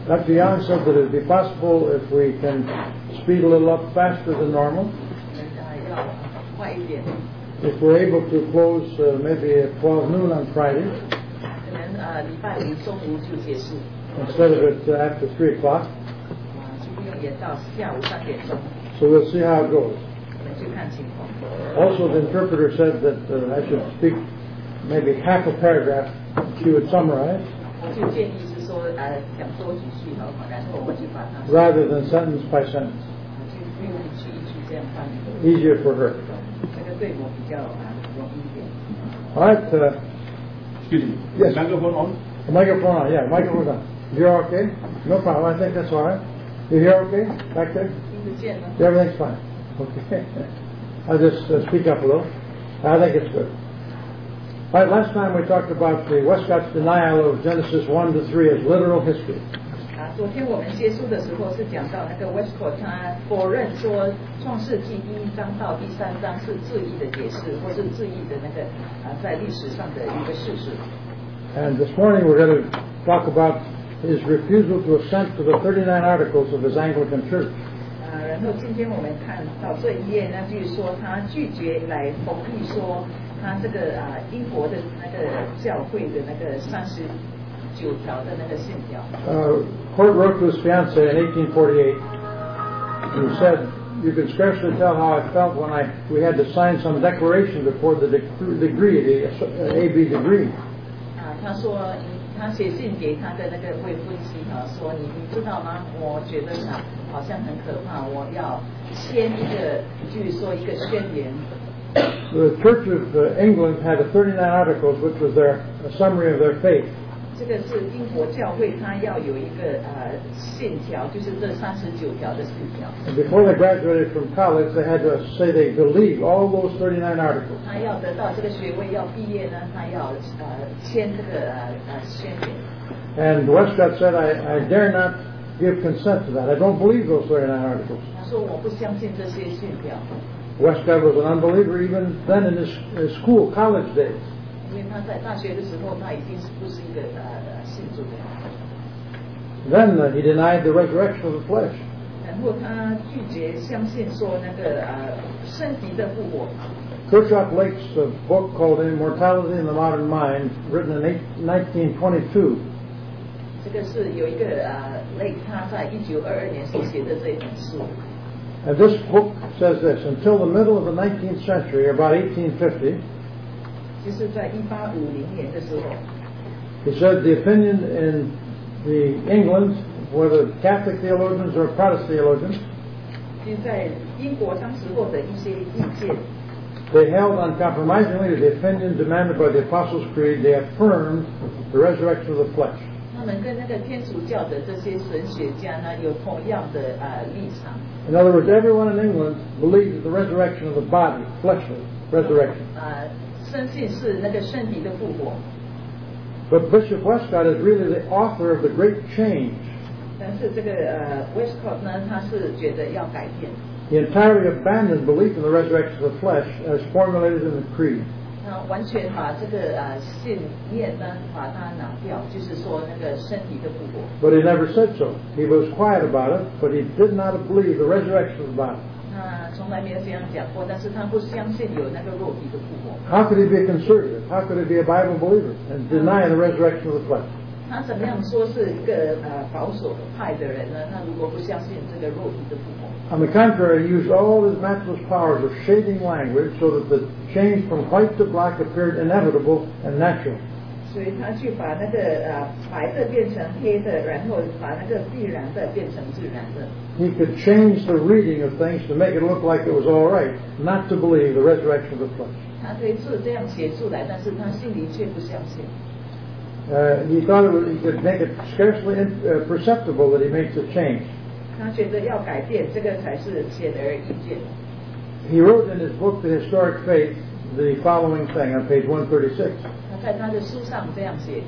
Dr. Young said that it would be possible if we can speed a little up faster than normal. If we're able to close maybe at 12 noon on Friday, instead of it after 3 o'clock. So we'll see how it goes. Also, the interpreter said that I should speak maybe half a paragraph. She would summarize, rather than sentence by sentence. Easier for her. All right. Excuse me. Yes. Microphone on? The microphone on. Yeah, microphone on. You're okay? No problem. I think that's all right. You hear okay back there? Everything's fine. Okay. I'll just speak up a little. I think it's good. All right, last time we talked about the Westcott's denial of Genesis 1 to 3 as literal history. 昨天我们结束的时候是讲到那个 Westcott 他否认说创世纪1章到3章是字义的解释，或是字义的那个在历史上的一个事实。 And this morning we're going to talk about his refusal to assent to the 39 articles of his Anglican Church. 然后今天我们看到这一页呢，就是说他拒绝来同意说他这个英国的那个教会的那个39条的那个信条。 Court wrote to his fiancée in 1848. He said, "You can scarcely tell how I felt when we had to sign some declaration before the degree, the AB degree." 他说他写信给他的那个未婚妻说你知道吗？我觉得好像很可怕，我要签一个，就是说一个宣言。 The Church of England had 39 articles, which was a summary of their faith. 这个是英国教会，它要有一个信条，就是这39条的信条。 And before they graduated from college, they had to say they believed all those 39 articles. 他要得到这个学位，要毕业呢，他要签这个宣言。 And Westcott said, I dare not give consent to that. I don't believe those 39 articles. 他说我不相信这些信条。 Westcott was an unbeliever even then in his school, college days. 因为他在大学的时候，他已经不是一个信主的。 Then he denied the resurrection of the flesh. 然后他拒绝相信说那个身体的复活。 Kirchhoff Lake's book called Immortality in the Modern Mind, written in 1922. 这个是有一个Lake， 他在1922年所写的这本书。 And this book says this: until the middle of the 19th century, about 1850. 就是在1850年的时候。 He said the opinion in the England, whether Catholic theologians or Protestant theologians, 就在英国当时候的一些意见。 They held uncompromisingly to the opinion demanded by the Apostles' Creed. They affirmed the resurrection of the flesh. 他们跟那个天主教的这些神学家呢，有同样的立场。 In other words, everyone in England believed the resurrection of the body, fleshly resurrection. 深信是那个身体的复活。 But Bishop Westcott is really the author of the great change. 但是这个Westcott 呢，他是觉得要改变。 He entirely abandoned belief in the resurrection of the flesh as formulated in the Creed. 完全把这个信念呢，把它拿掉，就是说那个身体的复活。 But he never said so. He was quiet about it, but he did not believe the resurrection of the body. 他从来没有这样讲过，但是他不相信有那个肉体的复活。 How could he be a conservative? How could he be a Bible believer and deny the resurrection of the flesh? 他怎么样说是一个保守派的人呢？他如果不相信这个肉体的复活。 On the contrary, he used all his matchless powers of shading language so that the change from white to black appeared inevitable and natural. 所以他去把那个白的变成黑的，然后把那个必然的变成自然的。 He could change the reading of things to make it look like it was all right, not to believe the resurrection of the flesh. 他可以是这样写出来，但是他心里却不相信。 He thought he could make it scarcely perceptible that he makes a change. 他觉得要改变，这个才是显而易见。 He wrote in his book, The Historic Faith, the following thing on page 136. 他在他的书上这样写。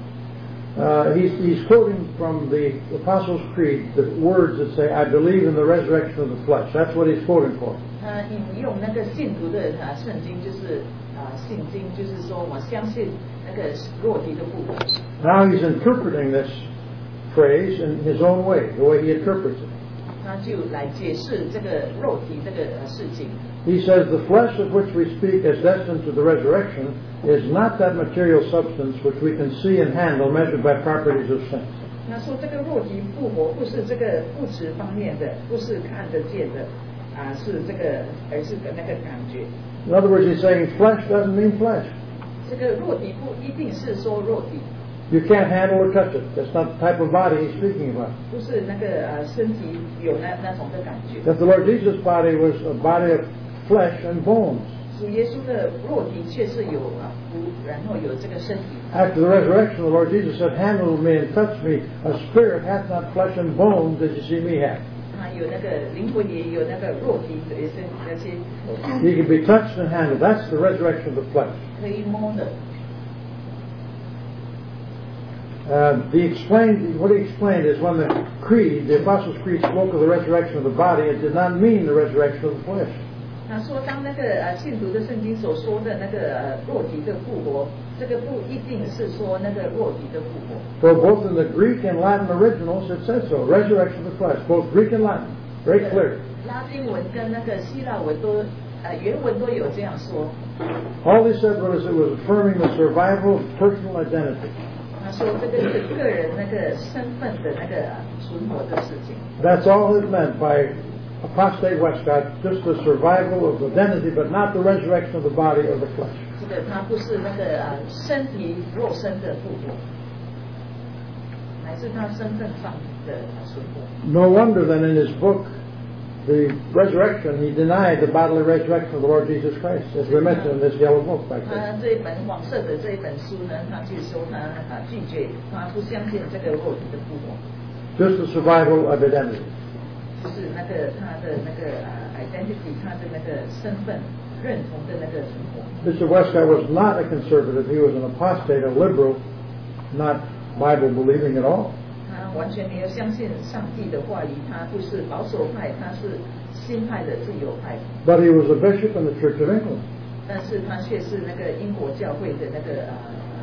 He's quoting from the Apostles' Creed, the words that say, I believe in the resurrection of the flesh. That's what he's quoting for. 他引用那个信徒的圣经，就是信经，就是说我相信那个肉体的复活。 Now he's interpreting this phrase in his own way, the way he interprets it. 他就来解释这个肉体这个事情。 He says the flesh of which we speak as destined to the resurrection is not that material substance which we can see and handle measured by properties of sense. 他说这个肉体复活不是这个物质方面的，不是看得见的，是这个，而是的那个感觉。 In other words, he's saying flesh doesn't mean flesh. 这个肉体不一定是说肉体。 You can't handle or touch it. That's not the type of body he's speaking about. 不是那个身体有那种的感觉。 That the Lord Jesus' body was a body of flesh and bones. 主耶稣的肉体确实有骨，然后有这个身体。 After the resurrection, the Lord Jesus said, "Handle me and touch me. A spirit hath not flesh and bones as you see me have." 他有那个灵魂，也有那个肉体，也是那些。 He can be touched and handled. That's the resurrection of the flesh. 可以摸的。 What he explained is when the Creed, the Apostles' Creed, spoke of the resurrection of the body, it did not mean the resurrection of the flesh. 他说，当那个信徒的圣经所说的那个肉体的复活，这个不一定是说那个肉体的复活。 So both in the Greek and Latin originals it said so, resurrection of the flesh, both Greek and Latin, very clear. 拉丁文跟那个希腊文都原文都有这样说。 All they said was it was affirming the survival of personal identity. 他说这个是个人那个身份的那个存活的事情。 That's all it meant by apostate Westcott, just the survival of identity, but not the resurrection of the body or the flesh. 这个它不是那个身体肉身的复活，乃是他身份上的存活。 No wonder then in his book, The Resurrection, he denied the bodily resurrection of the Lord Jesus Christ, as we mentioned in this yellow book back there. 他这一本黄色的这一本书呢，他去说他拒绝，他不相信这个肉体的复活。 Just the survival of identity. 就是那个他的那个identity， 他的那个身份认同的那个存活。 Bishop Westcott was not a conservative. He was an apostate, a liberal, not Bible believing at all. 他完全没有相信上帝的话语，他不是保守派，他是新派的自由派。 But he was a bishop in the Church of England. 但是他却是那个英国教会的那个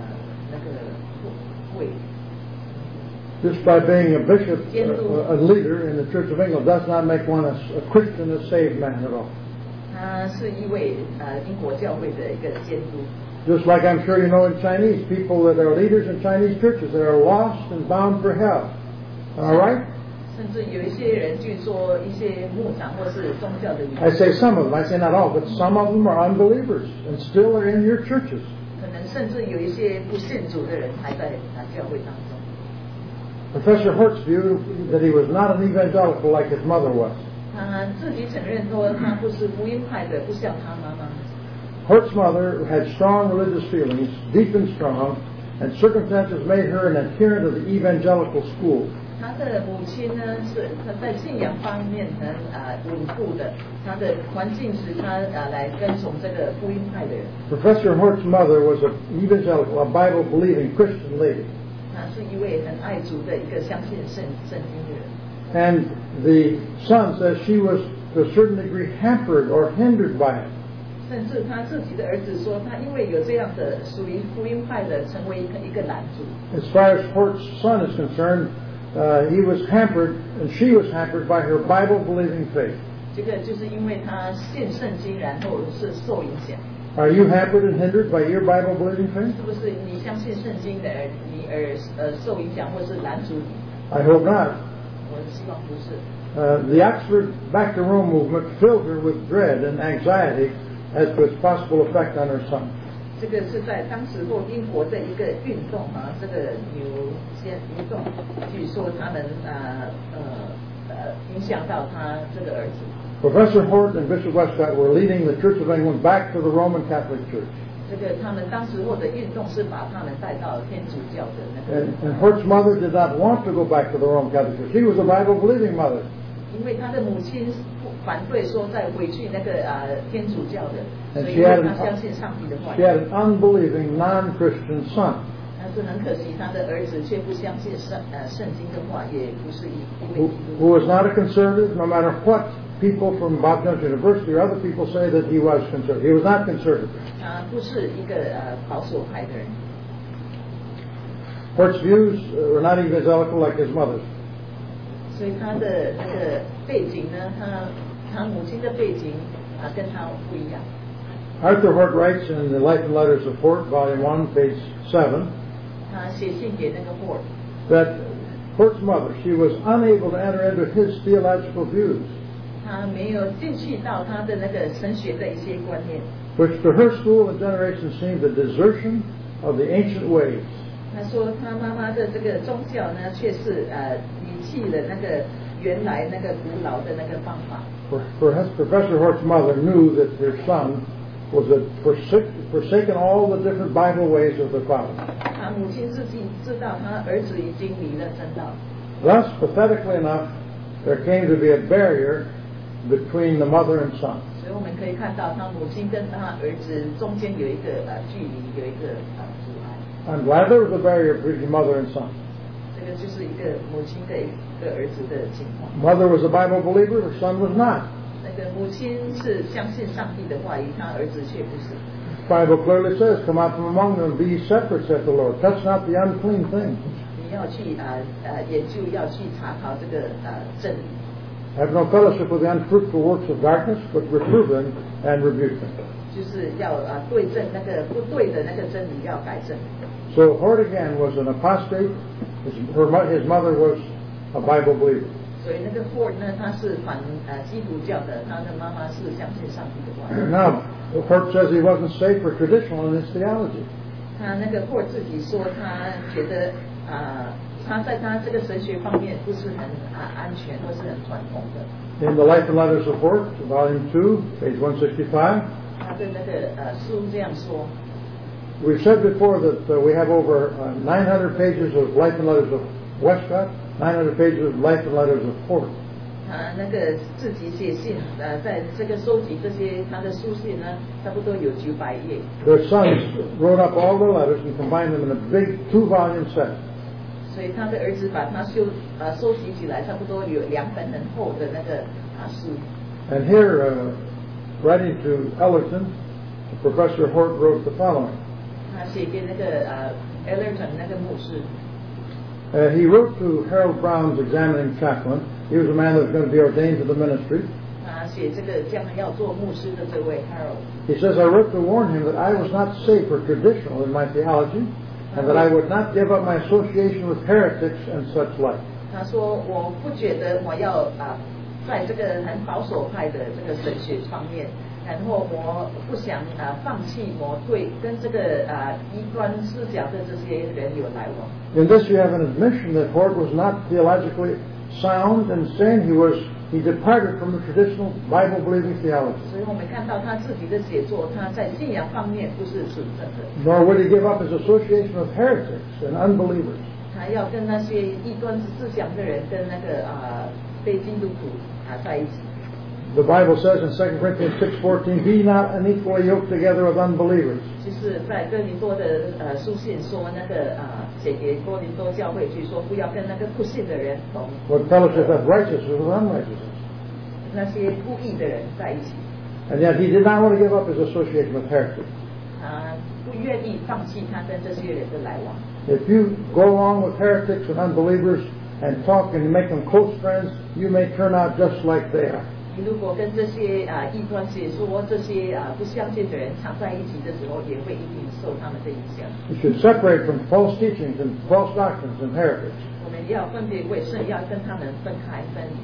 会。 Just by being a bishop, a leader in the Church of England, does not make one a Christian, a saved man at all. 他是一位英国教会的一个监督。 Just like I'm sure you know in Chinese, people that are leaders in Chinese churches that are lost and bound for hell. All right? 甚至有一些人，据说一些牧长或是宗教的领袖。 I say some of them. I say not all, but some of them are unbelievers and still are in your churches. 可能甚至有一些不信主的人还在教会当中。 Professor Hort's view that he was not an evangelical like his mother was. 他自己承认说他不是福音派的，不像他妈妈。 Hort's mother had strong religious feelings, deep and strong, and circumstances made her an adherent of the evangelical school. 他的母亲呢，是他在信仰方面很稳固的，他的环境使他来跟从这个福音派的人。 Professor Hort's mother was an evangelical, a Bible-believing Christian lady. 他是一位很爱主的一个相信圣经的人。 And the son says she was to a certain degree hampered or hindered by it. 甚至他自己的儿子说，他因为有这样的属于福音派的，成为一个拦阻。 As far as Hort's son is concerned, he was hampered, and she was hampered by her Bible-believing faith. 这个就是因为他信圣经，然后是受影响。 Are you hampered and hindered by your Bible-believing faith? 是不是你相信圣经的你受影响，或是拦阻你？ I hope not. 我希望不是。 The Oxford Back to Rome movement filled her with dread and anxiety as to its possible effect on her son. 这个是在当时候英国的一个运动这个牛先运动，据说他们影响到他这个儿子。 Professor Hort and Bishop Westcott were leading the Church of England back to the Roman Catholic Church. 这个他们当时候的运动是把他们带到天主教的那个。 And Hort's mother did not want to go back to the Roman Catholic Church. She was a Bible-believing mother. 因为他的母亲反对说再回去那个天主教的，所以他相信上帝的话。 She had an unbelieving, non-Christian son. 但是很可惜，他的儿子却不相信圣经的话，也不是一位基督徒。 Who was not a conservative, no matter what people from Bob Jones University or other people say that he was conservative. He was not conservative. 他不是一个保守派的人。 Hort's views were not evangelical like his mother's. 所以他的那个背景呢，他母亲的背景跟他不一样。 Arthur Hort writes in the Life and Letters of Hort, Volume 1, page 7, 他写信给那个 Hort， that Hort's mother, she was unable to enter into his theological views, 他没有进去到他的那个神学的一些观念， which to her school and generation seemed a desertion of the ancient ways. 他说他妈妈的这个宗教呢，却是离弃了那个原来那个古老的那个方法。 Professor Hort's mother knew that her son was forsaken all the different Bible ways of the father. 他母亲自己知道，他儿子已经离了真道。 Thus, pathetically enough, there came to be a barrier between the mother and son. 所以我们可以看到，他母亲跟他儿子中间有一个距离，有一个阻碍。 I'm glad there was a barrier between mother and son. 这个就是一个母亲跟一个儿子的情况。 Mother was a Bible believer, her son was not. 那个母亲是相信上帝的话语，他儿子却不是。 The Bible clearly says, "Come out from among them, be ye separate," saith the Lord. Touch not the unclean thing. 你要去研究，要去查考这个真理。 Have no fellowship with the unfruitful works of darkness, but reprove them and rebuke them. 就是要对正那个不对的那个真理要改正。 So Hort again was an apostate. His mother was a Bible believer. 所以那个 Hort 呢，他是反基督教的，他的妈妈是相信上帝的话。 Now, Hort says he wasn't safe or traditional in his theology. 他那个 Hort 自己说，他觉得他在他这个神学方面不是很安全，或是很传统的。 In the Life and Letters of Hort, Volume 2, page 165, 他的那个书这样说。 We've said before that we have over 900 pages of Life and Letters of Westcott, 900 pages of Life and Letters of Hort. 那个自己写信在这个收集这些他的书信呢，差不多有900页。 Their sons wrote up all the letters and combined them in a big 2-volume set. 所以他的儿子把它收集起来，差不多有2本很厚的那个书。 And here, writing to Ellerton, Professor Hort wrote the following. 他写给那个Ellerton 那个牧师。 He wrote to Harold Brown's examining chaplain. He was a man that was going to be ordained to the ministry. 他写这个将来要做牧师的这位 Harold。 He says, I wrote to warn him that I was not safe or traditional in my theology, and that I would not give up my association with heretics and such like. 他说我不觉得我要在这个很保守派的这个神学方面，然后我不想放弃我对跟这个异端思想的这些人有来往。 In this you have an admission that Hort was not theologically sound and saying he departed from the traditional Bible-believing theology. 所以我们看到他自己的写作，他在信仰方面不是纯正的。 Nor would he give up his association with heretics and unbelievers. 他要跟那些异端思想的人，跟那个非基督徒在一起。 The Bible says in 2 Corinthians 6:14, "Be not unequally yoked together with unbelievers." 就是在哥林多的书信说，那个写给哥林多教会去说，不要跟那个不信的人同。 What fellowship hath righteousness with unrighteousness? 那些不义的人在一起。 And yet he did not want to give up his association with heretics. 不愿意放弃他跟这些人的来往。 If you go along with heretics and unbelievers and talk and you make them close friends, you may turn out just like they are. 你如果跟这些异端邪说这些不相信的人常在一起的时候，也会一定受他们的影响。 You should separate from false teachings and false doctrines and heretics. 我们要分别为圣，要跟他们分开分离。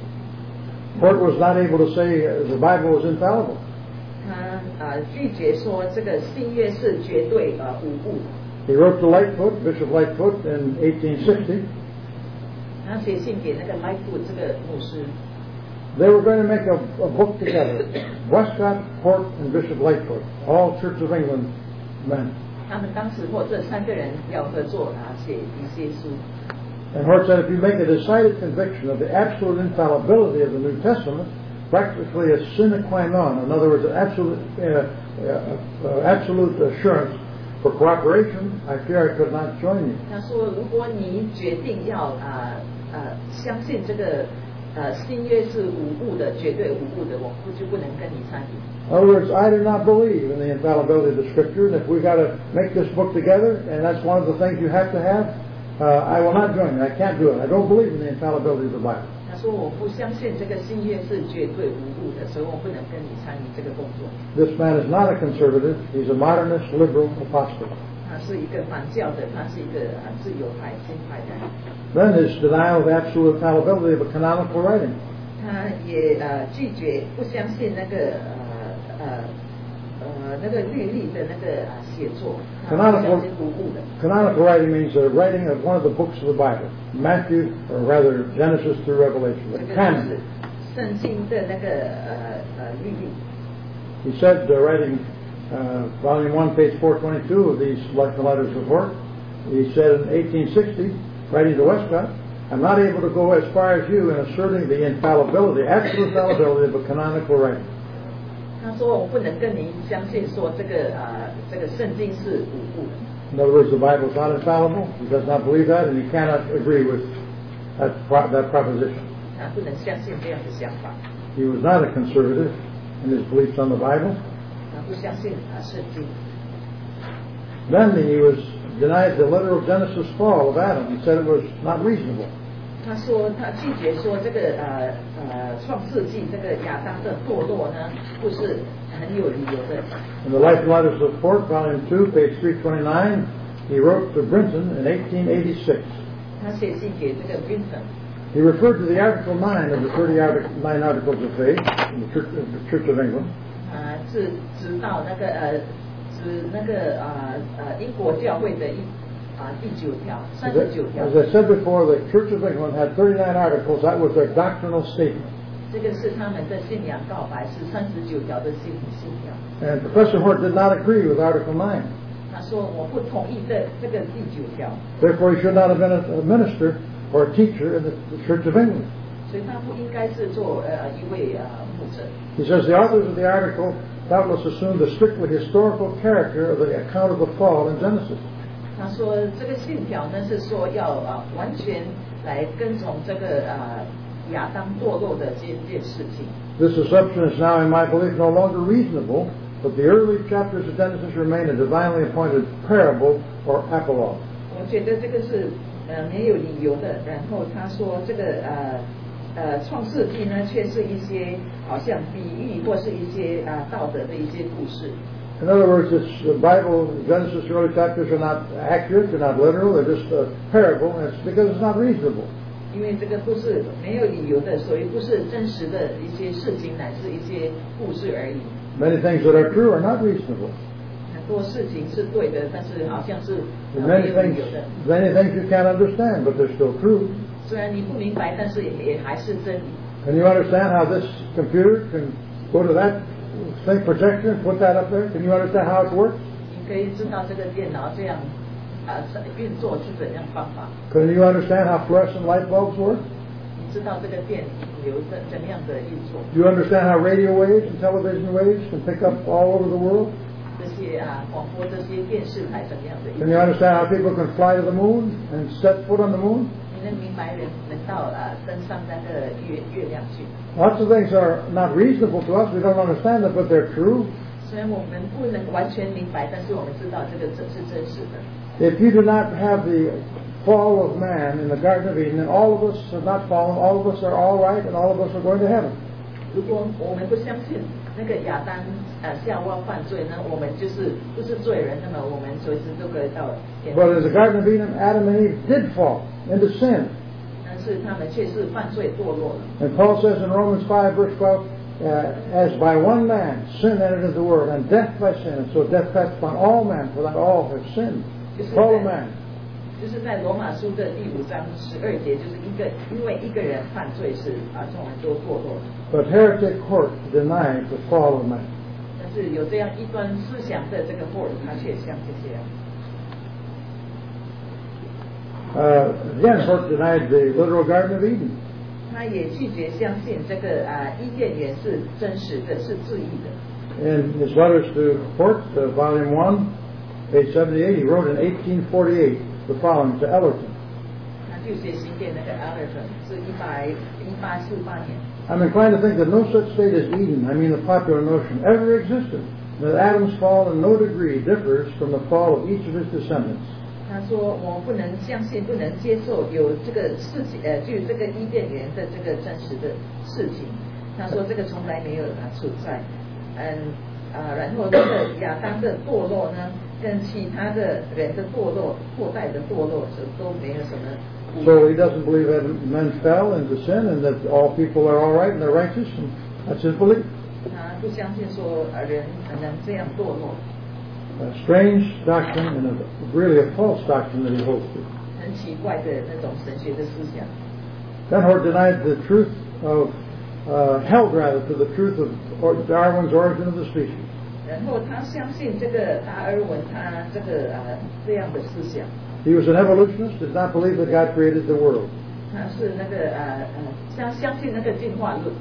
Hort was not able to say the Bible was infallible. 他拒绝说这个新约是绝对无误。 He wrote to Lightfoot, Bishop Lightfoot, in 1860. 他写信给那个 Lightfoot 这个牧师。 They were going to make a book together. Westcott, Hort, and Bishop Lightfoot, all Church of England men. 他们当时或这3个人要合作写一些书。 And Hort said, if you make a decided conviction of the absolute infallibility of the New Testament, practically a sine qua non, in other words, an absolute assurance for cooperation, I fear I could not join you. 他说，如果你决定要相信这个新约是无误的，绝对无误的，我就不能跟你参与。 In other words, I do not believe in the infallibility of the Scripture, and if we've got to make this book together, and that's one of the things you have to have, I will not join you. I can't do it. I don't believe in the infallibility of the Bible. 他说我不相信这个新约是绝对无误的，所以我不能跟你参与这个工作。 This man is not a conservative. He's a modernist, liberal apostate. 他是一个反教的，他是一个自由派、新派的。 Then his denial of absolute infallibility of a canonical writing. 他也拒绝不相信那个律例的那个写作，他不相信无误的。 Canonical writing means the writing of one of the books of the Bible, Matthew, or rather Genesis through Revelation. 这个就是圣经的那个律例。 He said, writing Volume 1, page 422 of these letters report, he said in 1860, writing to Westcott, I'm not able to go as far as you in asserting the infallibility, absolute infallibility of a canonical writing. 他说我不能跟您相信说这个圣经是无误的。 In other words, the Bible is not infallible. He does not believe that, and he cannot agree with that proposition. 他不能相信这样的想法。 He was not a conservative in his beliefs on the Bible. 他不相信圣经。 Then he was denied the literal Genesis fall of Adam. He said it was not reasonable. 他说他拒绝说这个创世纪这个亚当的堕落呢，不是很有理由的。 In the Life and Letters of Fort, Volume 2, page 329, he wrote to Brinton in 1886. 他写信给这个 Brinton. He referred to the Article 9 of the 39 Articles of Faith in the Church of England. 是指到那个英国教会的第9条39条。 As I said before, the Church of England had 39 articles. That was their doctrinal statement. 这个是他们的信仰告白，是39条的信条。 And Professor Hort did not agree with Article 9. 他说我不同意这个第9条。 Therefore, he should not have been a minister or a teacher in the Church of England. 所以他不应该是做一位牧者。 He says the authors of the article doubtless assumed the strictly historical character of the account of the fall in Genesis. 他说这个信条呢是说要完全来跟从这个亚当堕落的这件事情。 This assumption is now, in my belief, no longer reasonable, but the early chapters of Genesis remain a divinely appointed parable or apologue. 我觉得这个是没有理由的。然后他说这个创世纪呢却是一些好像比喻或是一些道德的一些故事。 In other words, the Bible, Genesis early chapters are not accurate, they're not literal, they're just a parable, and it's because it's not reasonable. 因为这个不是没有理由的，所以不是真实的一些事情，乃是一些故事而已。 Many things that are true are not reasonable. 很多事情是对的，但是好像是没有理由的。 Many things you can't understand, but they're still true. 虽然你不明白，但是也还是真理。 Can you understand how this computer can go to that thing, projector, and put that up there? Can you understand how it works? 你可以知道这个电脑这样运作是怎样方法。 Can you understand how fluorescent light bulbs work? 你知道这个电流怎样的运作。 Do you understand how radio waves and television waves can pick up all over the world? 这些广播这些电视台怎样的运作。 Can you understand how people can fly to the moon and set foot on the moon? 你能明白人能到登上那个月亮去。 Lots of things are not reasonable to us. We don't understand them, but they're true. 虽然我们不能完全明白，但是我们知道这个是真实的。 If you do not have the fall of man in the Garden of Eden, then all of us have not fallen, all of us are all right, and all of us are going to heaven. 如果我们不相信那个亚当夏娃犯罪呢，我们不是罪人，那么我们随时都可以到天。 But in the Garden of Eden, Adam and Eve did fall into sin. 但是他们却是犯罪堕落了。 And Paul says in Romans 5, verse 12, as by one man sin entered into the world, and death by sin, and so death passed upon all men, for that all have sinned. Fall of man. 就是在罗马书的第5章12节，就是因为一个人犯罪是众人都堕落。 But heretic Hort denied the fall of man. 但是有这样一端思想的这个Hort，他却相信这样。 Again, Hort denied the literal Garden of Eden. 他也拒绝相信这个伊甸园是真实的，是自义的。 In his letters to Hort, Volume 1, page 78, he wrote in 1848 the following to Ellerton. 他就写信给那个 Ellerton， 是1848年。 I'm inclined to think that no such state as Eden, I mean the popular notion, ever existed. That Adam's fall in no degree differs from the fall of each of his descendants. 他说我不能相信，不能接受有这个事情，就是这个伊甸园的这个真实的事情。他说这个从来没有存在。然后这个亚当的堕落呢，跟其他的人的堕落、后代的堕落都没有什么。 So he doesn't believe that men fell into sin and that all people are all right and they're righteous, and that's his belief. 他不相信说人能这样堕落。 A strange doctrine and really a false doctrine that he holds to. 很奇怪的那种神学的思想。 Benhart denied the truth of, held rather to the truth of Darwin's Origin of the Species. 然后他相信这个达尔文他这个这样的思想。 He was an evolutionist, did not believe that God created the world. 他是那个相信那个进化论。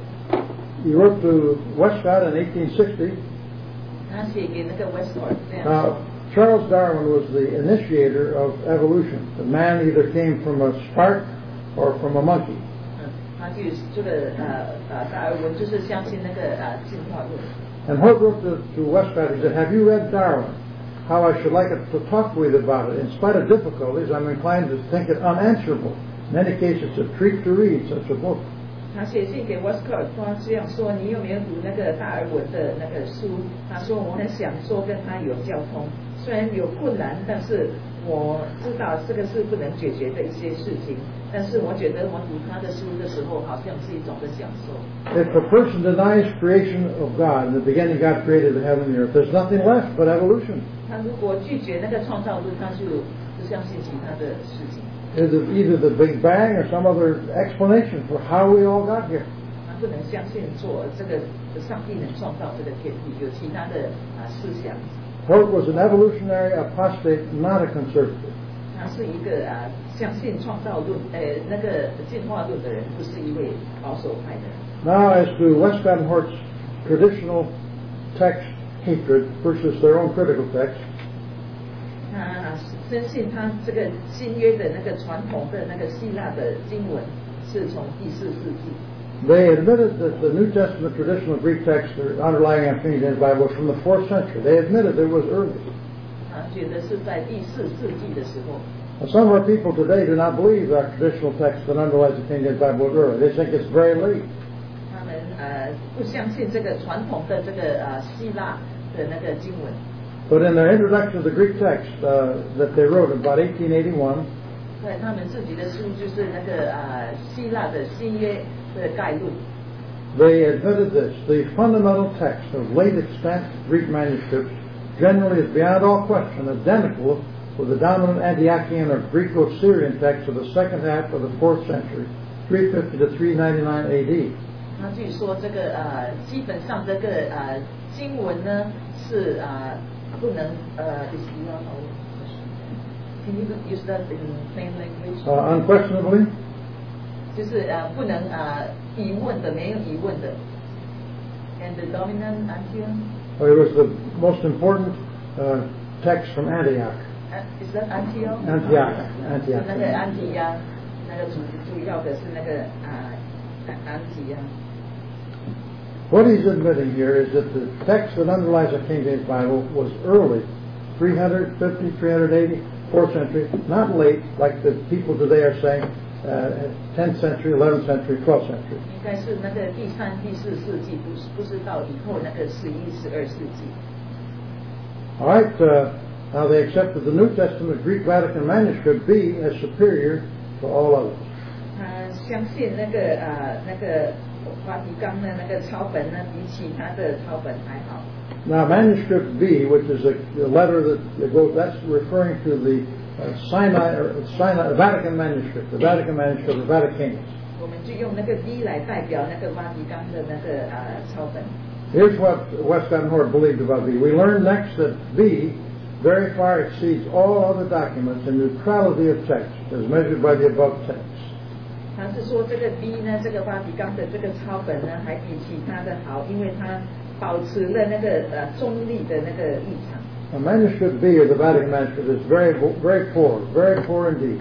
He wrote to Westcott in 1860. 他写给那个 Westcott 这样。 Now, Charles Darwin was the initiator of evolution. The man either came from a spark or from a monkey. 他就这个达尔文就是相信那个进化论。 And Hort wrote to Westcott, he said, "Have you read Darwin? How I should like it to talk with you about it. In spite of difficulties, I'm inclined to think it unanswerable. In any case, it's a treat to read such a book." 他写信给 Westcott 这样说：“你有没有读那个达尔文的那个书？”他说：“我很想说跟他有交通，虽然有困难，但是我知道这个是不能解决的一些事情。但是我觉得我读他的书的时候，好像是一种的享受。” If a person denies creation of God, in the beginning God created the heaven and the earth, there's nothing left but evolution. 他如果拒绝那个创造论，他就不相信其他的事情。 Is it either the Big Bang or some other explanation for how we all got here? 他不能相信说这个上帝能创造这个天地，有其他的思想。 Hort was an evolutionary apostate, not a conservative. 他是一个相信创造论那个进化论的人，不是一位保守派的人。 Now, as to Westcott and Hort's traditional text hatred versus their own critical text. 他深信他这个新约的那个传统的那个希腊的经文是从第4世纪。 They admitted that the New Testament traditional Greek text underlying our King James Bible was from the 4th century. They admitted it was early. 他觉得是在第4世纪的时候。 Now, some of our people today do not believe our traditional text that underlies the King James Bible was early. They think it's very late. 他们不相信这个传统的这个希腊的那个经文。 But in their introduction to the Greek text that they wrote about 1881, 在他们自己的书就是那个希腊的新约的概论。 they admitted this: the fundamental text of late extant Greek manuscripts generally is beyond all question identical with the dominant Antiochian or Greco-Syrian text of the second half of the 4th century, 350 to 399 A.D. 那据说这个基本上这个经文呢是不能Can you use that in plain language? Unquestionably. 就是不能疑问的，没有疑问的。And the dominant Antioch? It was the most important text from Antioch. Is that Antioch? Antioch. 是那个安提亚，那个主要的是那个安提亚。 What he's admitting here is that the text that underlies the King James Bible was early, 350, 380, 4th century, not late like the people today are saying, 10th century, 11th century, 12th century. 应该是那个第3、第4世纪，不是到以后那个11、12世纪。 All right, now they accepted the New Testament Greek Vatican manuscript B as superior to all others. 相信那个梵蒂冈的那个抄本呢，比其他的抄本还好。 Now, manuscript B, which is a letter that goes, that's referring to the Vatican manuscript, the Vatican manuscript of Vaticanus. 我们就用那个 B 来代表那个梵蒂冈的那个抄本。 Here's what Westcott and Hort believed about B. We learn next that B very far exceeds all other documents in neutrality of text, as measured by the above text. 他是说这个 B 呢，这个梵蒂冈的这个抄本呢，还比其他的好，因为它保持了那个中立的那个立场。 A manuscript B of the Vatican manuscript is very poor indeed.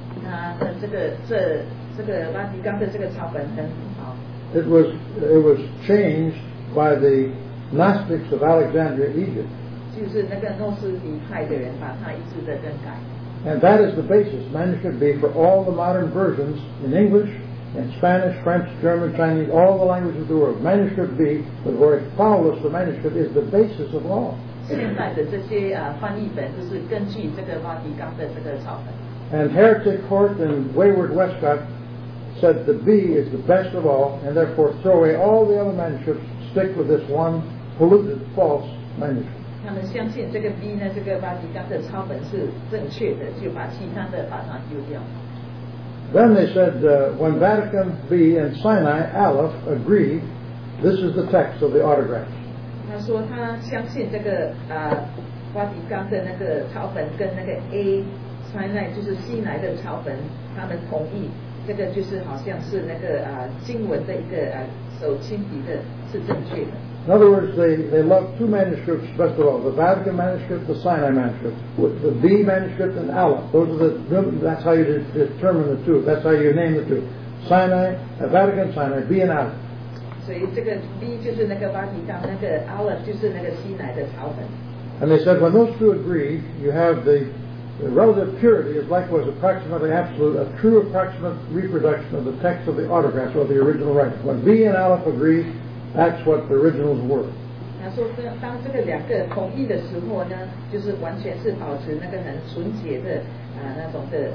这个梵蒂冈的这个抄本很好。 It was changed by the Gnostics of Alexandria, Egypt. 就是那个诺斯底派的人把它一直的更改。 And that is the basis, manuscript B, for all the modern versions in English, in Spanish, French, German, Chinese, all the languages of the world. Manuscript B, the word Paulus, the manuscript, is the basis of law. 现在的这些翻译本就是根据这个梵蒂冈的这个草本。 And Heretic Hort and Wayward Westcott said the B is the best of all, and therefore throw away all the other manuscripts, stick with this one polluted, false manuscript. 他们相信这个 B 呢，这个梵蒂冈的抄本是正确的，就把其他的把它丢掉。 Then they said when Vatican B and Sinai Aleph agree, this is the text of the autographs. 他说他相信这个梵蒂冈的那个抄本跟那个 A Sinai 就是西乃的抄本，他们同意这个就是好像是那个经文的一个手亲笔的是正确的。 In other words, they love two manuscripts best of all: the Vatican manuscript, the Sinai manuscript, the B manuscript, and Aleph. That's how you determine the two. That's how you name the two: Sinai, Vatican, Sinai, B and Aleph. 所以这个 B 就是那个梵蒂冈，那个 Aleph 就是那个西乃的抄本。 And they said when those two agree, you have the relative purity is likewise approximately absolute, a true approximate reproduction of the text of the autographs or the original writing. When B and Aleph agree, that's what the originals were. 他说，当这个两个同意的时候呢，就是完全是保持那个很纯洁的那种的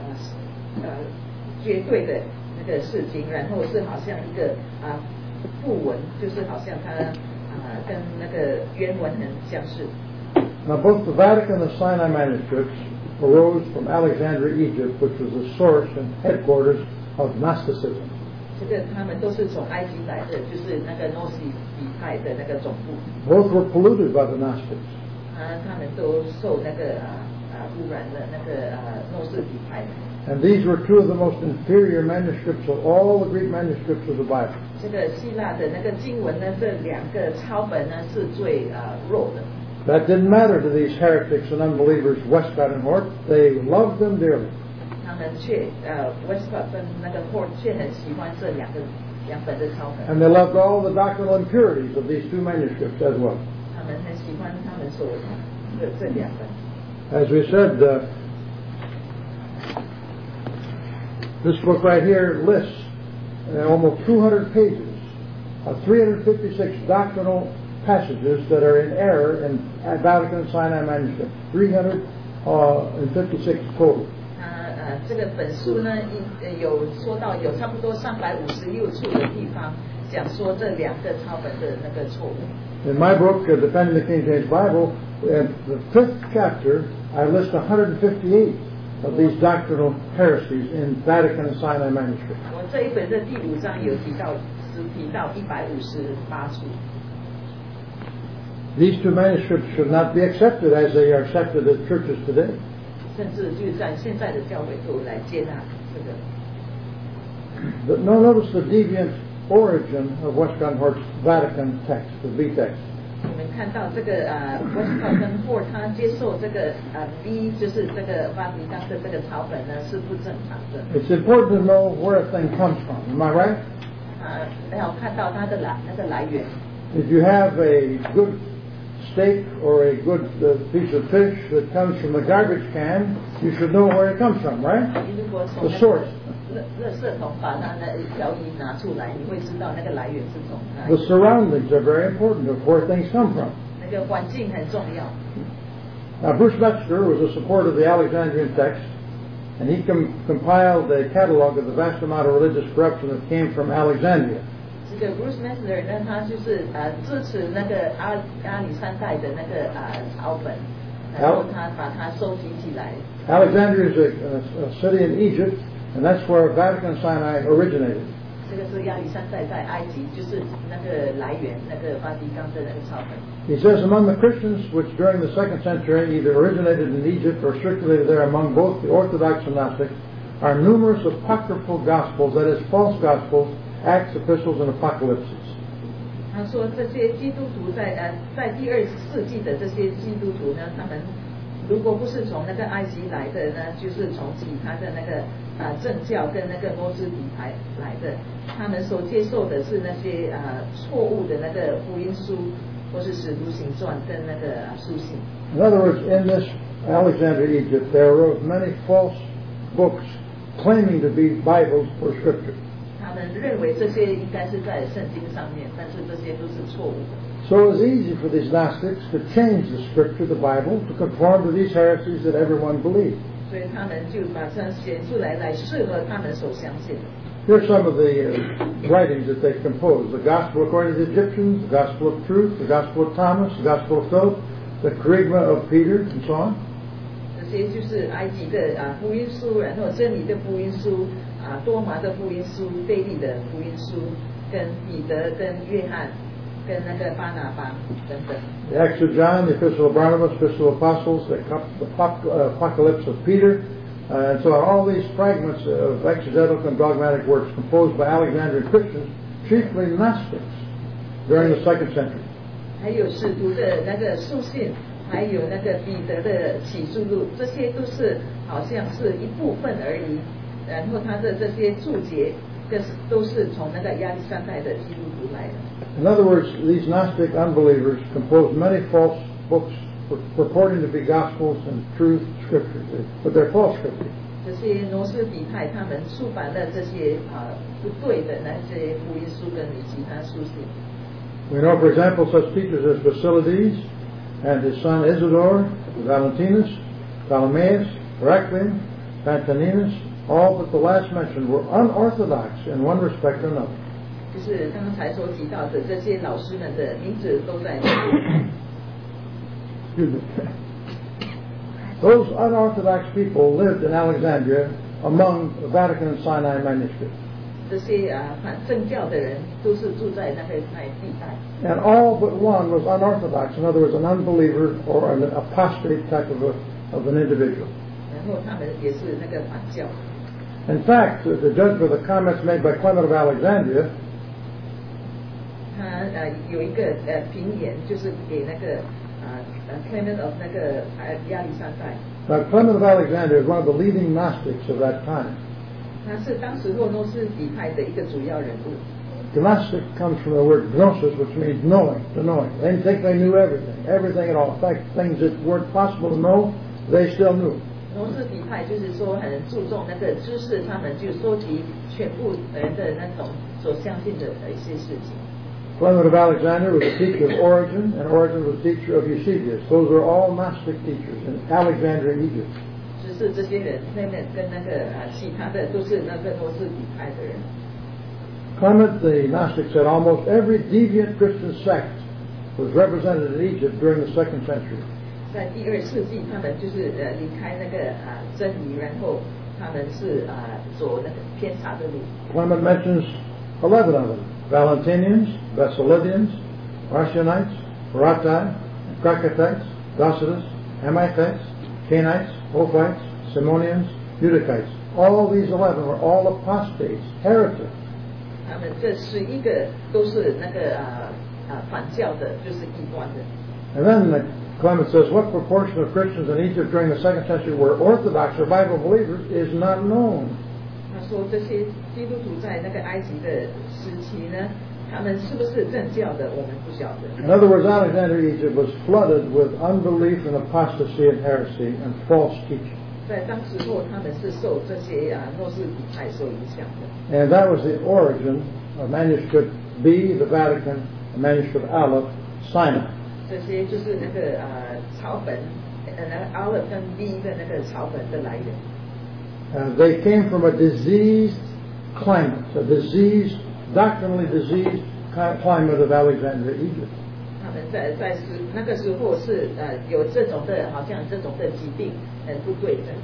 绝对的那个事情，然后是好像一个附文，就是好像它跟那个原文很相似。 Now both the Vatican and the Sinai manuscripts arose from Alexandria, Egypt, which was the source and headquarters of Gnosticism. 这个他们都是从埃及来的，就是那个诺西比派的那个总部。 Both were polluted by the Gnostics. 他们都受那个污染了那个诺斯比派的。 And these were two of the most inferior manuscripts of all the Greek manuscripts of the Bible. 这个希腊的那个经文呢，这两个抄本呢是最弱的。 That didn't matter to these heretics and unbelievers, Westcott and Hort. They loved them dearly. 他们却Westcott 跟那个 Hort 却很喜欢这两本的抄本。 And they loved all the doctrinal impurities of these two manuscripts as well. 他们很喜欢他们所的这两本。 As we said, this book right here lists almost 200 pages of 356 doctrinal passages that are in error in Vatican and Sinai manuscript. 356 total. 这个本书呢，有说到有差不多356处的地方讲说这两个抄本的那个错误。 In my book, Defending the King James Bible, in the 5th chapter, I list 158 of these doctrinal heresies in Vatican and Sinai manuscript. 我这一本的第5章有提到158处。 These two manuscripts should not be accepted as they are accepted at churches today. 甚至就在现在的教会都来接纳这个。 But now notice the deviant origin of Westcott and Hort's Vatican text, the B text. 我们看到这个Westcott 跟 Hort 他接受这个B 就是这个梵蒂冈的这个抄本呢是不正常的。 It's important to know where a thing comes from. Am I right? 要看到它的那个来源。 If you have a good steak or a good piece of fish that comes from the garbage can, you should know where it comes from, right? The source. 垃圾桶把它的条鱼拿出来，你会知道那个来源是从哪。 The surroundings are very important of where things come from. 那个环境很重要。 Now, Bruce Metzger was a supporter of the Alexandrian text, and he compiled a catalog of the vast amount of religious corruption that came from Alexandria. 这个 Bruce Metzger 呢，他就是支持那个阿里山带的那个抄本，然后他把它收集起来。 Alexandria is a city in Egypt, and that's where Vatican and Sinai originated. 这个是亚历山大在埃及，就是那个来源，那个梵蒂冈的那个抄本。 He says among the Christians, which during the 2nd century either originated in Egypt or circulated there among both the Orthodox and Gnostics, are numerous apocryphal gospels, that is, false gospels, Acts, Epistles, and Apocalypses. 他说这些基督徒在第2世纪的这些基督徒呢，他们如果不是从那个埃及来的呢，就是从其他的那个正教跟那个诺斯底派来的，他们所接受的是那些错误的那个福音书，或是使徒行传跟那个书信。 In other words, in this Alexandria, Egypt, there arose many false books claiming to be Bibles or Scripture. 他们认为这些应该是在圣经上面，但是这些都是错误的。 So it was easy for these Gnostics to change the Scripture, the Bible, to conform to these heresies that everyone believed. 所以他们就把它写出来，来适合他们所相信的。 Here's some of the writings that they composed: the Gospel according to the Egyptians, the Gospel of Truth, the Gospel of Thomas, the Gospel of Philip, the Kerygma of Peter, and so on. 这些就是埃及的福音书，然后真理的福音书，多马的福音书，腓利的福音书，跟彼得、跟约翰、跟那个巴拿巴等等。 The Acts of John, the Epistle of Barnabas, the Epistle of Apostles, the Apocalypse of Peter, and so on. All these fragments of exegetical and dogmatic works composed by Alexandrian Christians, chiefly Gnostics, during the 2nd century. 还有使徒的那个书信，还有那个彼得的启示录，这些都是好像是一部分而已。然后他的这些注解，都是从那个亚历山大的基督徒来的。 In other words, these Gnostic unbelievers composed many false books purporting to be gospels and truth scriptures, but they're false scriptures. 这些诺斯底派他们出版了这些不对的那些福音书跟其他书信。 We know, for example, such teachers as Basilides and his son Isidore, Valentinus, Ptolemæus, Heraclian, Pantaninus, all but the last mentioned were unorthodox in one respect or another. 就是刚才所提到的这些老师们的名字都在这里。 Excuse me. Those unorthodox people lived in Alexandria among the Vatican and Sinai manuscripts. 这些反正教的人都是住在那地带。 And all but one was unorthodox. In other words, an unbeliever or an apostate type of an individual. 然后他们也是那个反教。 In fact, the judgment of the comments made by Clement of Alexandria, 他有一个评言，就是给那个Clement of 那个亚历山大。 Now, Clement of Alexandria is one of the leading Gnostics of that time. 他是当时诺斯底派的一个主要人物。 Gnostic comes from the word gnosis, which means knowing, to knowing. They think they knew everything at all. In fact, things that weren't possible to know, they still knew. 诺斯底派就是说很注重那个知识，他们就收集全部人的那种所相信的一些事情。 Clement of Alexandria was a teacher of Origen, and Origen was a teacher of Eusebius. Those were all Gnostic teachers in Alexandria, Egypt. 只是这些人那边跟那个其他的都是那个诺斯底派的人。 Clement the Gnostic said almost every deviant Christian sect was represented in Egypt during the 2nd century. 在第2世纪，他们就是离开那个真理，然后他们是走那个偏差的路。 Clement mentions 11 of them: Valentinians, Basilidians, Marcionites, Horatii, Krakatites, Docitus, Hamites, Cainites, Ophites, Simonians, Eutychites. All these 11 were all apostates, heretics. 他们这11个都是那个反教的，就是异端的。 And then Clement says, what proportion of Christians in Egypt during the 2nd century were Orthodox or Bible believers is not known. 他说这些基督徒在那个埃及的时期呢，他们是不是正教的，我们不晓得。 In other words, Alexandria, Egypt was flooded with unbelief and apostasy and heresy and false teaching. 在当时候，他们是受这些诺斯底派所影响的。 And that was the origin of manuscript B, the Vatican, and manuscript Aleph, Sinai. 这些就是那个草本，那个 Aleph 跟 B 的那个草本的来源。 They came from a diseased climate, a diseased, doctrinally diseased climate of Alexandria, Egypt. 他们在那个时候是有这种的，好像这种的疾病，很不对的。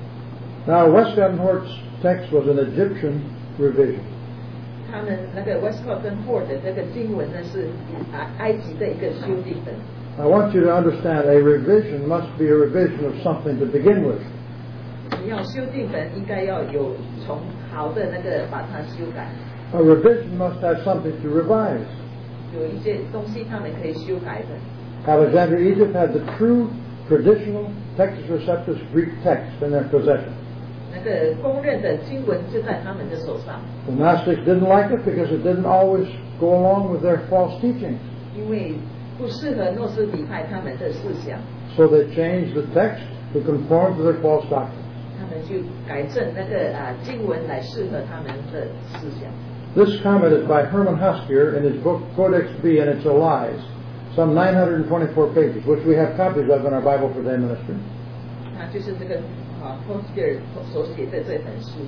Now, Westcott and Hort's text was an Egyptian revision. 他们那个 Westcott 跟 Hort 的这个经文呢是埃及的一个修订本。 I want you to understand, a revision must be a revision of something to begin with. 你要修订本，应该要有从好的那个把它修改。 A revision must have something to revise. 有一些东西他们可以修改的。 Alexandria, Egypt had the true, traditional Textus Receptus Greek text in their possession. 那个公认的经文就在他们的手上。 The Gnostics didn't like it because it didn't always go along with their false teachings. 因为不适合诺斯底派他们的思想。 So they changed the text to conform to their false doctrine. 他们就改正那个经文来适合他们的思想。 This comment is by Herman Huskier in his book Codex B, and it's a lies, some 924 pages, which we have copies of in our Bible for Day Ministry. 那就是这个Huskier 所写的这本书。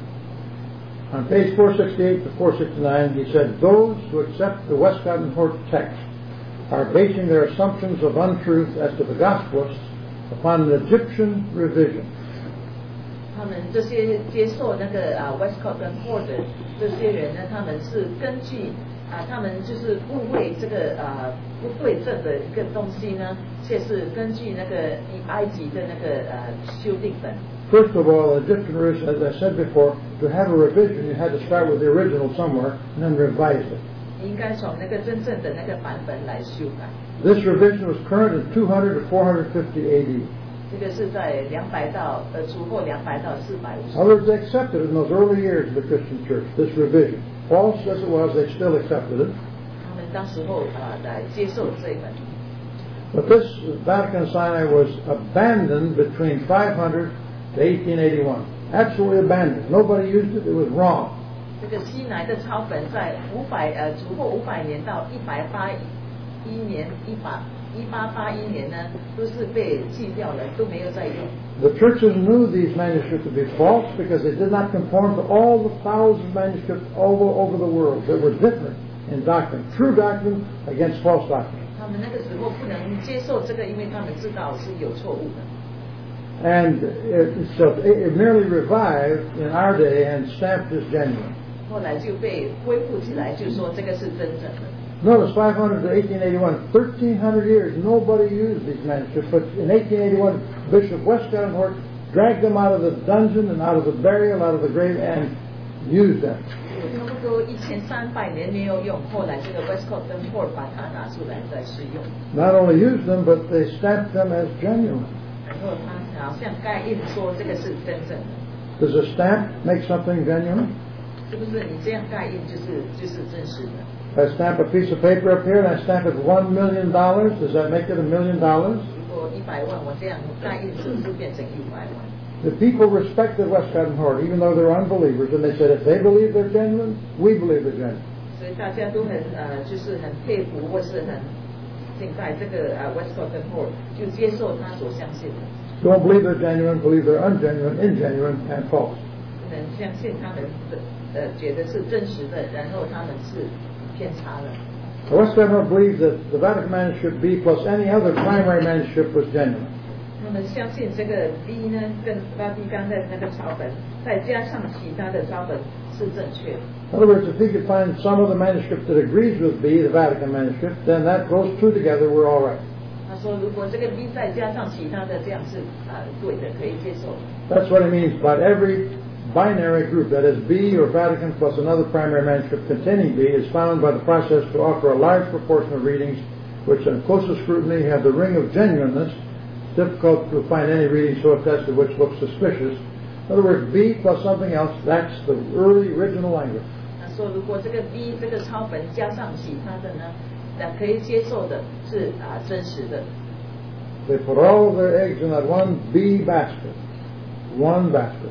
On page 468 to 469, he said, those who accept the Westcott and Hort text are basing their assumptions of untruth as to the Gospels upon an Egyptian revision. 他们这些接受那个Westcott 跟 Hort 的这些人呢，他们是根据他们就是误会这个不对症的一个东西呢，却是根据那个埃及的那个修订本。 First of all, Egyptian revision, as I said before, to have a revision, you had to start with the original somewhere and then revise it. 应该从那个真正的那个版本来修改。 This revision was current in 200 to 450 AD. 这个是在200到主后200到450。 In other words, they accepted it in those early years of the Christian church, this revision. False as it was, they still accepted it. 他们当时候来接受这一本。 But this Vatican Sinai was abandoned between 500 to 1881. Absolutely abandoned. Nobody used it. It was wrong. 这个西乃的抄本在主后500年到1881年1881年呢，都是被弃掉了，都没有再用。 The churches knew these manuscripts to be false because they did not conform to all the thousands of manuscripts all over the world that were different in doctrine. True doctrine against false doctrine. 他们那个时候不能接受这个，因为他们知道是有错误的。 And it merely revived in our day and stamped as genuine. 后来就被恢复起来，就说这个是真正的。 Notice 500 to 1881, 1,300 years, nobody used these manuscripts. But in 1881, Bishop Westcott and Hort dragged them out of the dungeon and out of the burial, out of the grave, and used them. 差不多1300年没有用，后来这个 Westcott 跟 Hort 把它拿出来再使用。 Not only used them, but they stamped them as genuine. 然后他好像盖印说这个是真正的。 Does a stamp make something genuine? 是不是你这样盖印就是真实的？ I stamp a piece of paper up here and I stamp it $1 million. Does that make it $1 million? 如果100万，我这样盖印是不是变成100万？ The people respected Westcott and Hort, even though they were unbelievers, and they said, if they believe they're genuine, we believe they're genuine. 所以大家都很就是很佩服或是很敬拜这个Westcott 跟 Hort，就接受他所相信的。 Don't believe they're genuine, believe they're ungenuine, ingenuine, and false. 不能相信他们觉得是真实的，然后他们是偏差的。 Westcott and Hort believed that the Vatican manuscript B plus any other primary manuscript was genuine. 他们相信这个 B 呢，跟梵蒂冈的那个抄本，再加上其他的抄本是正确的。 In other words, if he could find some other manuscript that agrees with B, the Vatican manuscript, then that those two together were all right. 他说，如果这个 B 再加上其他的，这样是对的，可以接受的。 That's what he means by every binary group, that is B or Vatican plus another primary manuscript containing B, is found by the process to offer a large proportion of readings which on closer scrutiny have the ring of genuineness. Difficult to find any reading so attested which looks suspicious. In other words, B plus something else, that's the early original language. 他说，如果这个 B 这个抄本加上其他的呢，那可以接受的是真实的。 They put all of their eggs in that one B basket. One basket.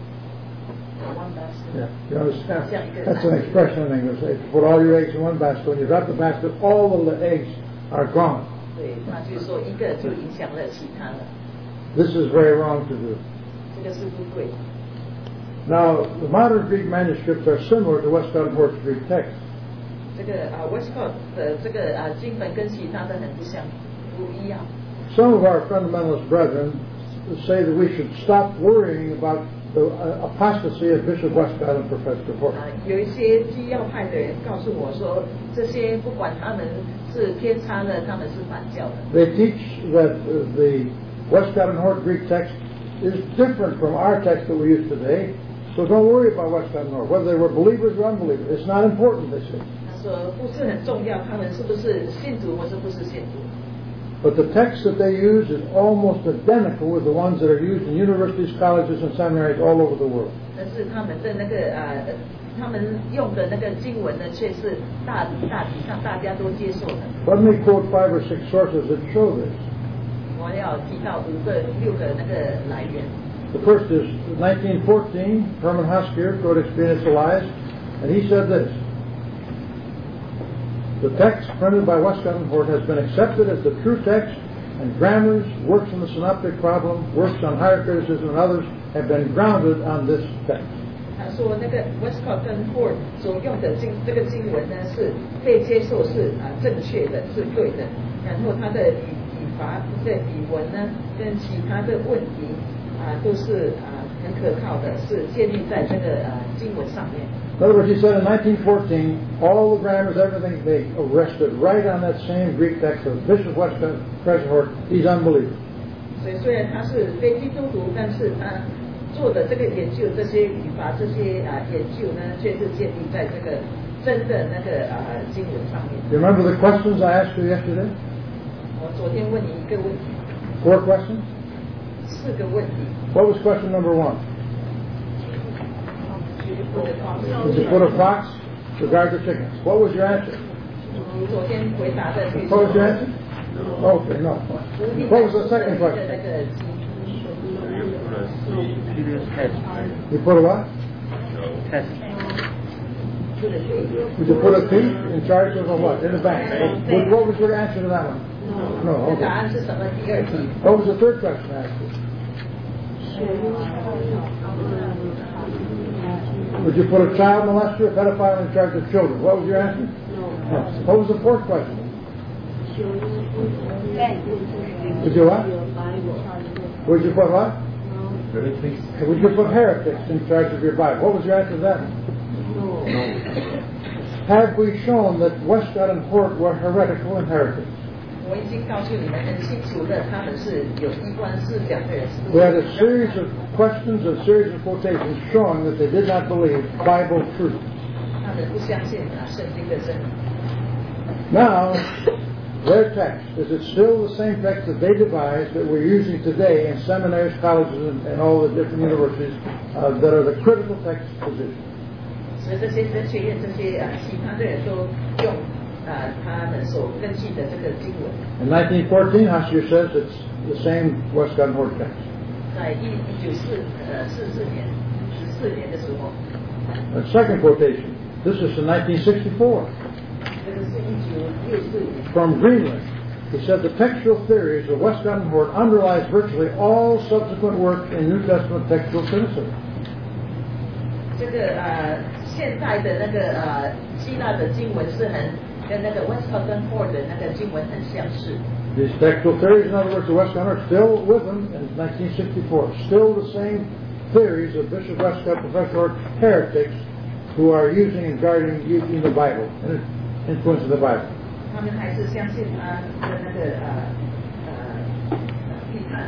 One basket. Yeah, you understand? That's an expression in English. They put all your eggs in one basket. When you drop the basket, all of the eggs are gone. 对，他就说一个就影响了其他的。 This is very wrong to do. 这个是不对。 Now, the modern Greek manuscripts are similar to Westcott and Hort's Greek text. 这个Westcott 的这个经本跟其他的很不一样。 Some of our fundamentalist brethren say that we should stop worrying about the apostasy of Bishop Westcott and Professor Hort. 有一些基要派的人告诉我说，这些不管他们是偏差的，他们是反教的。 They teach that the Westcott and Hort Greek text is different from our text that we use today. So don't worry about Westcott and Hort, whether they were believers or unbelievers. It's not important, they say. 他说不是很重要，他们是不是信徒或是不是信徒。 But the text that they use is almost identical with the ones that are used in universities, colleges, and seminaries all over the world. 但是他们的那个他们用的那个经文呢，却是大体上大家都接受的。 Let me quote 5 or 6 sources that show this. 我要提到6个那个来源。 The first is 1914. Herman Husker wrote Experience of Lies, and he said this: the text printed by Westcott and Hort has been accepted as the true text, and grammars, works on the synoptic problem, works on higher criticism, and others have been grounded on this text. 他说那个 Westcott 跟 Hort 所用的这个经文呢，是被接受是正确的，是对的。然后他的语法、这语文呢，跟其他的问题都是很可靠的，是建立在这个经文上面。 In other words, he said in 1914, all the grammars, everything, they rested right on that same Greek text of Bishop Westcott, President Hort, these unbelievers. 所以虽然他是非基督徒，但是他做的这个研究，这些语法、这些研究呢，却是建立在这个真的那个经文上面。 You remember the questions I asked you yesterday? 我昨天问你一个问题。 4 questions? 4个问题。 What was question number 1? Did you put a fox regard the chickens? What was your answer? 昨天回答的。 What was your answer? Okay, no. What was the second question? You put a what? Test. Did you put a thief in charge of a what? In the bank? What was your answer to that one? No. Okay. 答案是什么？第二题。 What was the third question I asked you? Would you put a child molester, a pedophile in charge of children? What was your answer? No. What was the fourth question? Would you what? Would you put what? Would you put heretics in charge of your Bible? What was your answer to that? No. Have we shown that Westcott and Hort were heretical and heretics? 我已经告诉你们很清楚的，他们是有异端思想的人。 We had a series of questions, a series of quotations showing that they did not believe Bible truth. 他们不相信圣经的真理。 Now, their text, is it still the same text that they devised that we're using today in seminaries, colleges, and all the different universities that are the critical text position? 所以这些神学院、这些其他的人都用他们所根据的这个经文。 In 1914, Husker says it's the same Westcott and Hort text. 在1944年14年的时候。 The second quotation. This is in 1964. 这个是1964年。 From Greenland. He said the textual theories of Westcott and Hort underlies virtually all subsequent work in New Testament textual criticism. 这个现代的那个希腊的经文是跟那个 Westcott 跟 Hort 的那个经文很相似。 These textual theories, in other words, of Westcott and Hort, still with them in 1964. Still the same theories of Bishop Westcott, Professor Hort, heretics who are using and guarding, using the Bible and influencing the Bible. 他们还是相信他的那个批判。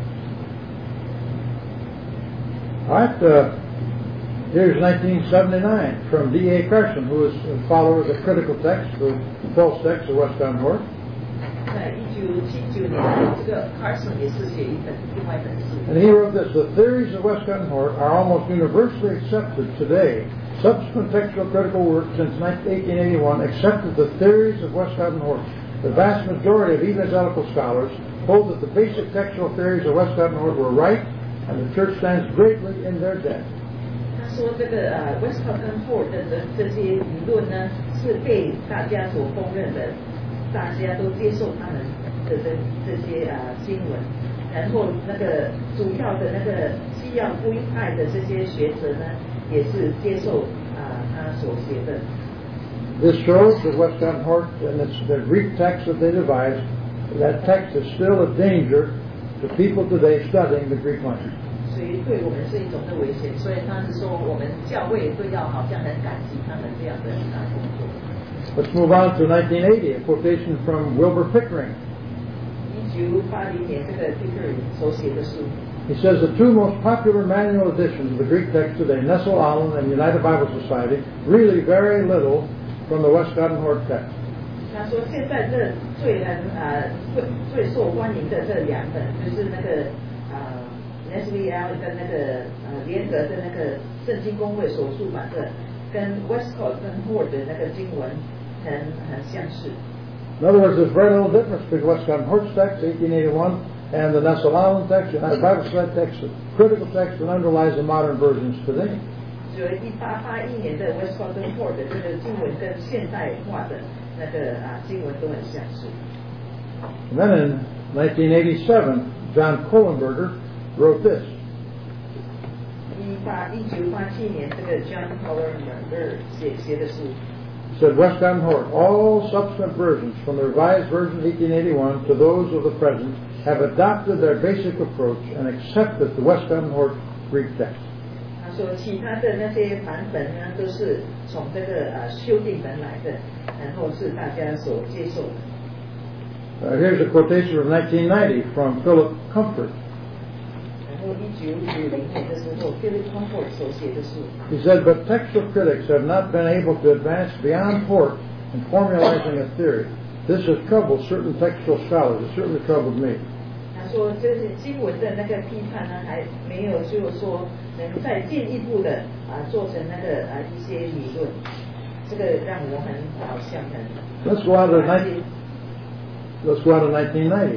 All right. Here's 1979 from D.A. Carson, who is a follower of the critical text, the false text of Westcott and Hort. 在1979年，这个 Carson 也是写另外一本书。 And he wrote this: the theories of Westcott and Hort are almost universally accepted today. Subsequent textual critical work since 1881 accepted the theories of Westcott and Hort. The vast majority of evangelical scholars hold that the basic textual theories of Westcott and Hort were right, and the Church stands greatly in their debt. 说这个Westcott 跟 Hort 的这些理论呢，是被大家所公认的，大家都接受他们的这些经文，然后那个主要的那个基要福音派的这些学者呢，也是接受他所写的。 This shows that Westcott and Hort and the Greek text that they devised, that text is still a danger to people today studying the Greek language. 所以对我们是一种的危险，所以他是说我们教会都要好像很感激他们这样的工作。 Let's move on to 1980, a quotation from Wilbur Pickering. 1980年这个 Pickering 所写的书。 He says the two most popular manual editions of the Greek text today, Nestle Aland and United Bible Society, really vary little from the Westcott and Hort text. 他说现在这最受欢迎的这两本，就是那个Nestle Aland 跟那个联合的那个圣经公会所出版的跟 Westcott 跟 Hort 的那个经文很相似。 In other words, there's very little difference between Westcott and Hort's text, 1881, and the Nessel Allen text, United Bible Society text, the critical text that underlies the modern versions today. 所以1881年的 Westcott 跟 Hort 的这个经文跟现代化的那个经文都很相似。 And then in 1987, John Kohlenberger wrote this. 1987年，这个 John Kohlenberger 写的书。 He said, Westcott and Hort, all subsequent versions from the Revised Version 1881 to those of the present have adopted their basic approach and accepted the Westcott and Hort Greek text. 他说，其他的那些版本呢，都是从这个修订本来的，然后是大家所接受的。 Here's a quotation from 1990 from Philip Comfort. 然后1990年的时候 ，Philip Comfort 所写的书。 He said, but textual critics have not been able to advance beyond Hort in formulating a theory. This has troubled certain textual scholars. It certainly troubled me. 他说，这是经文的那个批判呢，还没有就是说能再进一步的做成那个一些理论，这个让我好像很。 Let's go on to 1990.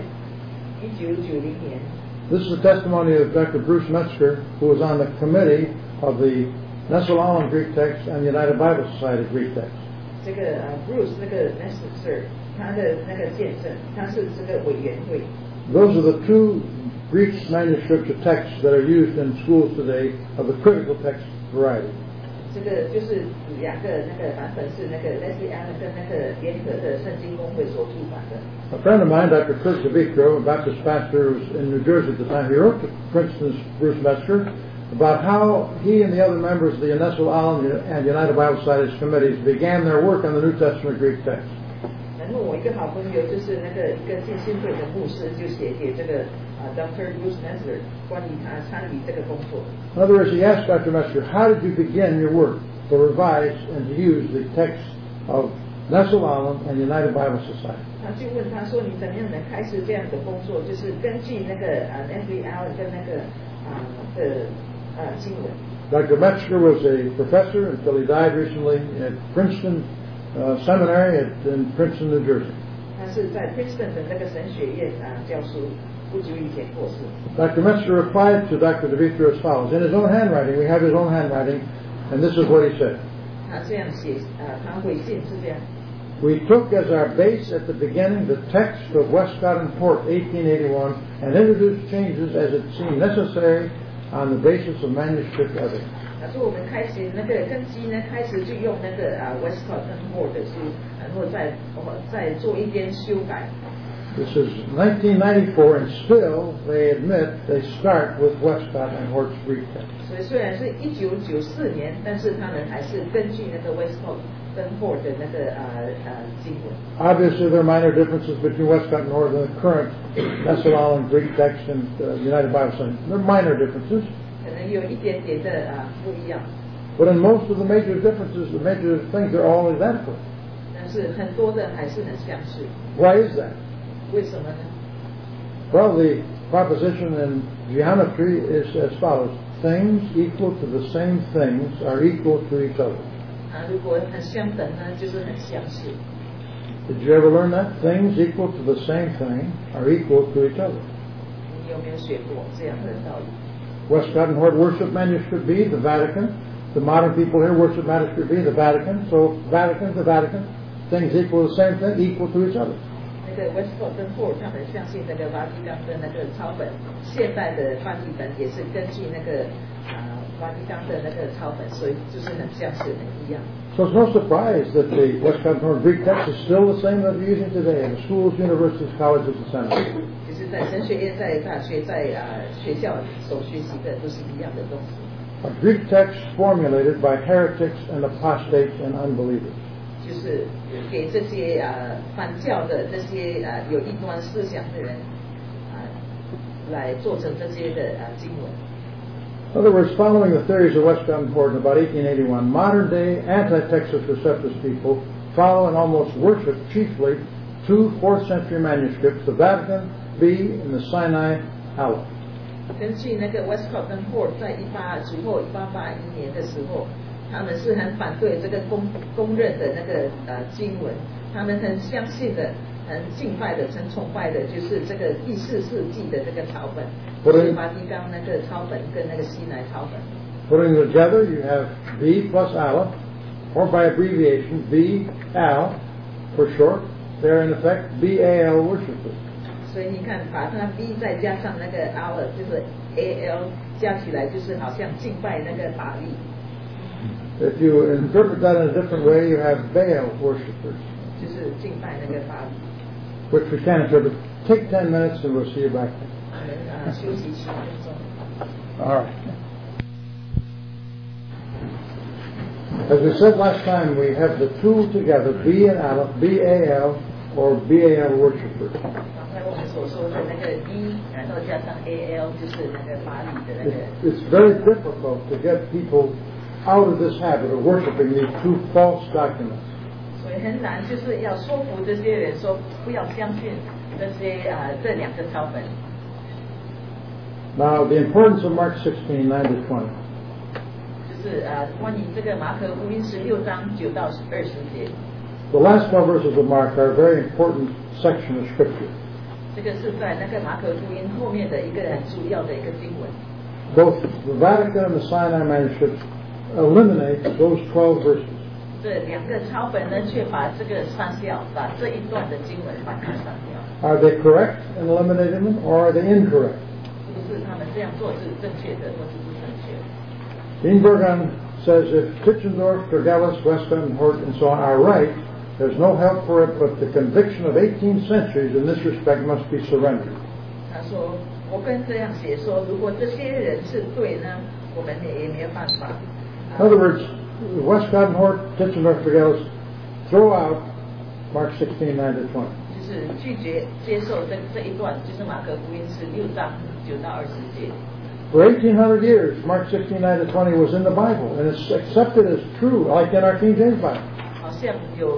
1990年。 This is the testimony of Dr. Bruce Metzger, who was on the committee of the Nessel Allen Greek text and the United Bible Society Greek text. 这个Bruce 那个 Metzger 他的那个见证，他是这个委员会。 Those are the two Greek manuscripts of texts that are used in schools today of the critical text variety. 这个就是两个那个版本是那个 Leslie Allen 跟那个联合的圣经公会所出版的。 A friend of mine, Dr. Kurt DeVitro, a Baptist pastor who was in New Jersey at the time, he wrote to Princeton's Bruce Metzger about how he and the other members of the Nessel Allen and United Bible Society's committees began their work on the New Testament Greek text. 然后我一个好朋友就是那个一个浸信会的牧师，就写给这个Dr. Bruce Metzger 关于他参与这个工作。 In other words, he asked Dr. Metzger, how did you begin your work to revise and to use the text of Nessel Allen and United Bible Society? 他就问他说：“你怎么样能开始这样的工作？就是根据那个Leslie Allen 跟那个经文。” Dr. Metzger was a professor until he died recently at Princeton Seminary in Princeton, New Jersey. 他是在 Princeton 的那个神学院教书，不久以前过世。 Dr. Metzger replied to Dr. DeVitro as follows. In his own handwriting, we have his own handwriting, and this is what he said. 他这样写，他回信是这样。 We took as our base at the beginning the text of Westcott and Hort 1881 and introduced changes as it seemed necessary on the basis of manuscript evidence. 他说我们开始那个根基呢，开始就用那个Westcott 跟 Hort 的书，然后再做一点修改。 This is 1994, and still they admit they start with Westcott and Hort's Greek text. 所以虽然是1994年，但是他们还是根据那个 Westcott 跟 Hort 的那个经文。 Obviously, there are minor differences between Westcott and Hort and the current Nessel Allen Greek text and United Bible Society. There are minor differences. 可能有一点点的不一样。 But in most of the major differences, the major things are all identical. 但是很多的还是很相似。 Why is that? 为什么呢？ Well, the proposition in geometry is as follows. Things equal to the same things are equal to each other. 如果很相等呢，就是很相似。 Did you ever learn that? Things equal to the same thing are equal to each other. 你有没有学过这样的道理？ Westcott and Hort worship manuscript B, the Vatican. The modern people here worship manuscript B, the Vatican. So Vatican, the Vatican. Things equal to the same thing, equal to each other. 那个 Westcott 跟 Hort 他们相信那个梵蒂冈的那个抄本，现代的梵蒂本也是根据那个梵蒂冈的那个抄本，所以就是很相似，很一样。 So it's no surprise that the Westcott and Hort Greek text is still the same that we're using today in the schools, universities, colleges, and seminaries. 就是在神学院、在大学、在学校所学习的都是一样的东西。 A Greek text formulated by heretics and apostates and unbelievers. 就是给这些反教的这些有异端思想的人来做成这些的经文。 In other words, following the theories of Westcott and Hort in about 1881, modern-day anti-Texas receptus people follow and almost worship chiefly two 4th century manuscripts, the Vatican B and the Sinai Aleph. 根据那个 Westcott 跟 Hort 在1881年的时候， 他们是很反对这个公认的那个经文，他们很相信的、很敬拜的、很崇拜的，就是这个第4世纪的这个抄本，就是梵蒂冈那个抄本跟那个西乃抄本。 Putting together, you have B plus Aleph, or by abbreviation B Al for short. They're in effect BAL worshippers. 所以你看，把它 B 再加上那个 Al， 就是 AL 加起来，就是好像敬拜那个法力。 If you interpret that in a different way, you have Baal worshippers. 就是敬拜那个法力。 Which we can interpret. Take 10 minutes and we'll see you back there. 休息10分钟。 All right. As we said last time, we have the two together, B and Aleph, BAL or BAL worshippers. 刚才我们所说的那个 B， 然后加上 AL， 就是那个法理的那个。 It's very difficult to get people out of this habit of worshiping these two false documents. 所以很难，就是要说服这些人说不要相信这两个抄本。 Now, the importance of Mark 16, 9 to 20. 就是关于这个马可福音16章9到20节。 The last 12 verses of Mark are a very important section of Scripture. 这个是在那个马可福音后面的一个很主要的一个经文。 Both the Vatican and the Sinai manuscripts eliminate those 12 verses. 这两个抄本呢，却把这个删掉，把这一段的经文把它删掉。 Are they correct in eliminating them, or are they incorrect? 是不是他们这样做是正确的，或是不正确的？ Dean Burgon says if Tischendorf, Tergellus, Westcott, and Hort, and so on are right, there's no help for it, but the conviction of 18 centuries in this respect must be surrendered. 他说，我跟这样写说，如果这些人是对呢，我们也没有办法。 In other words, Westcott and Hort, Tischendorf, Tergellus throw out Mark 16, 9 to 20. 就是拒绝接受这一段，就是马可福音16章9到20节。 For 1800 years, Mark 16, 9 to 20 was in the Bible, and it's accepted as true, like in our King James Bible. 好像有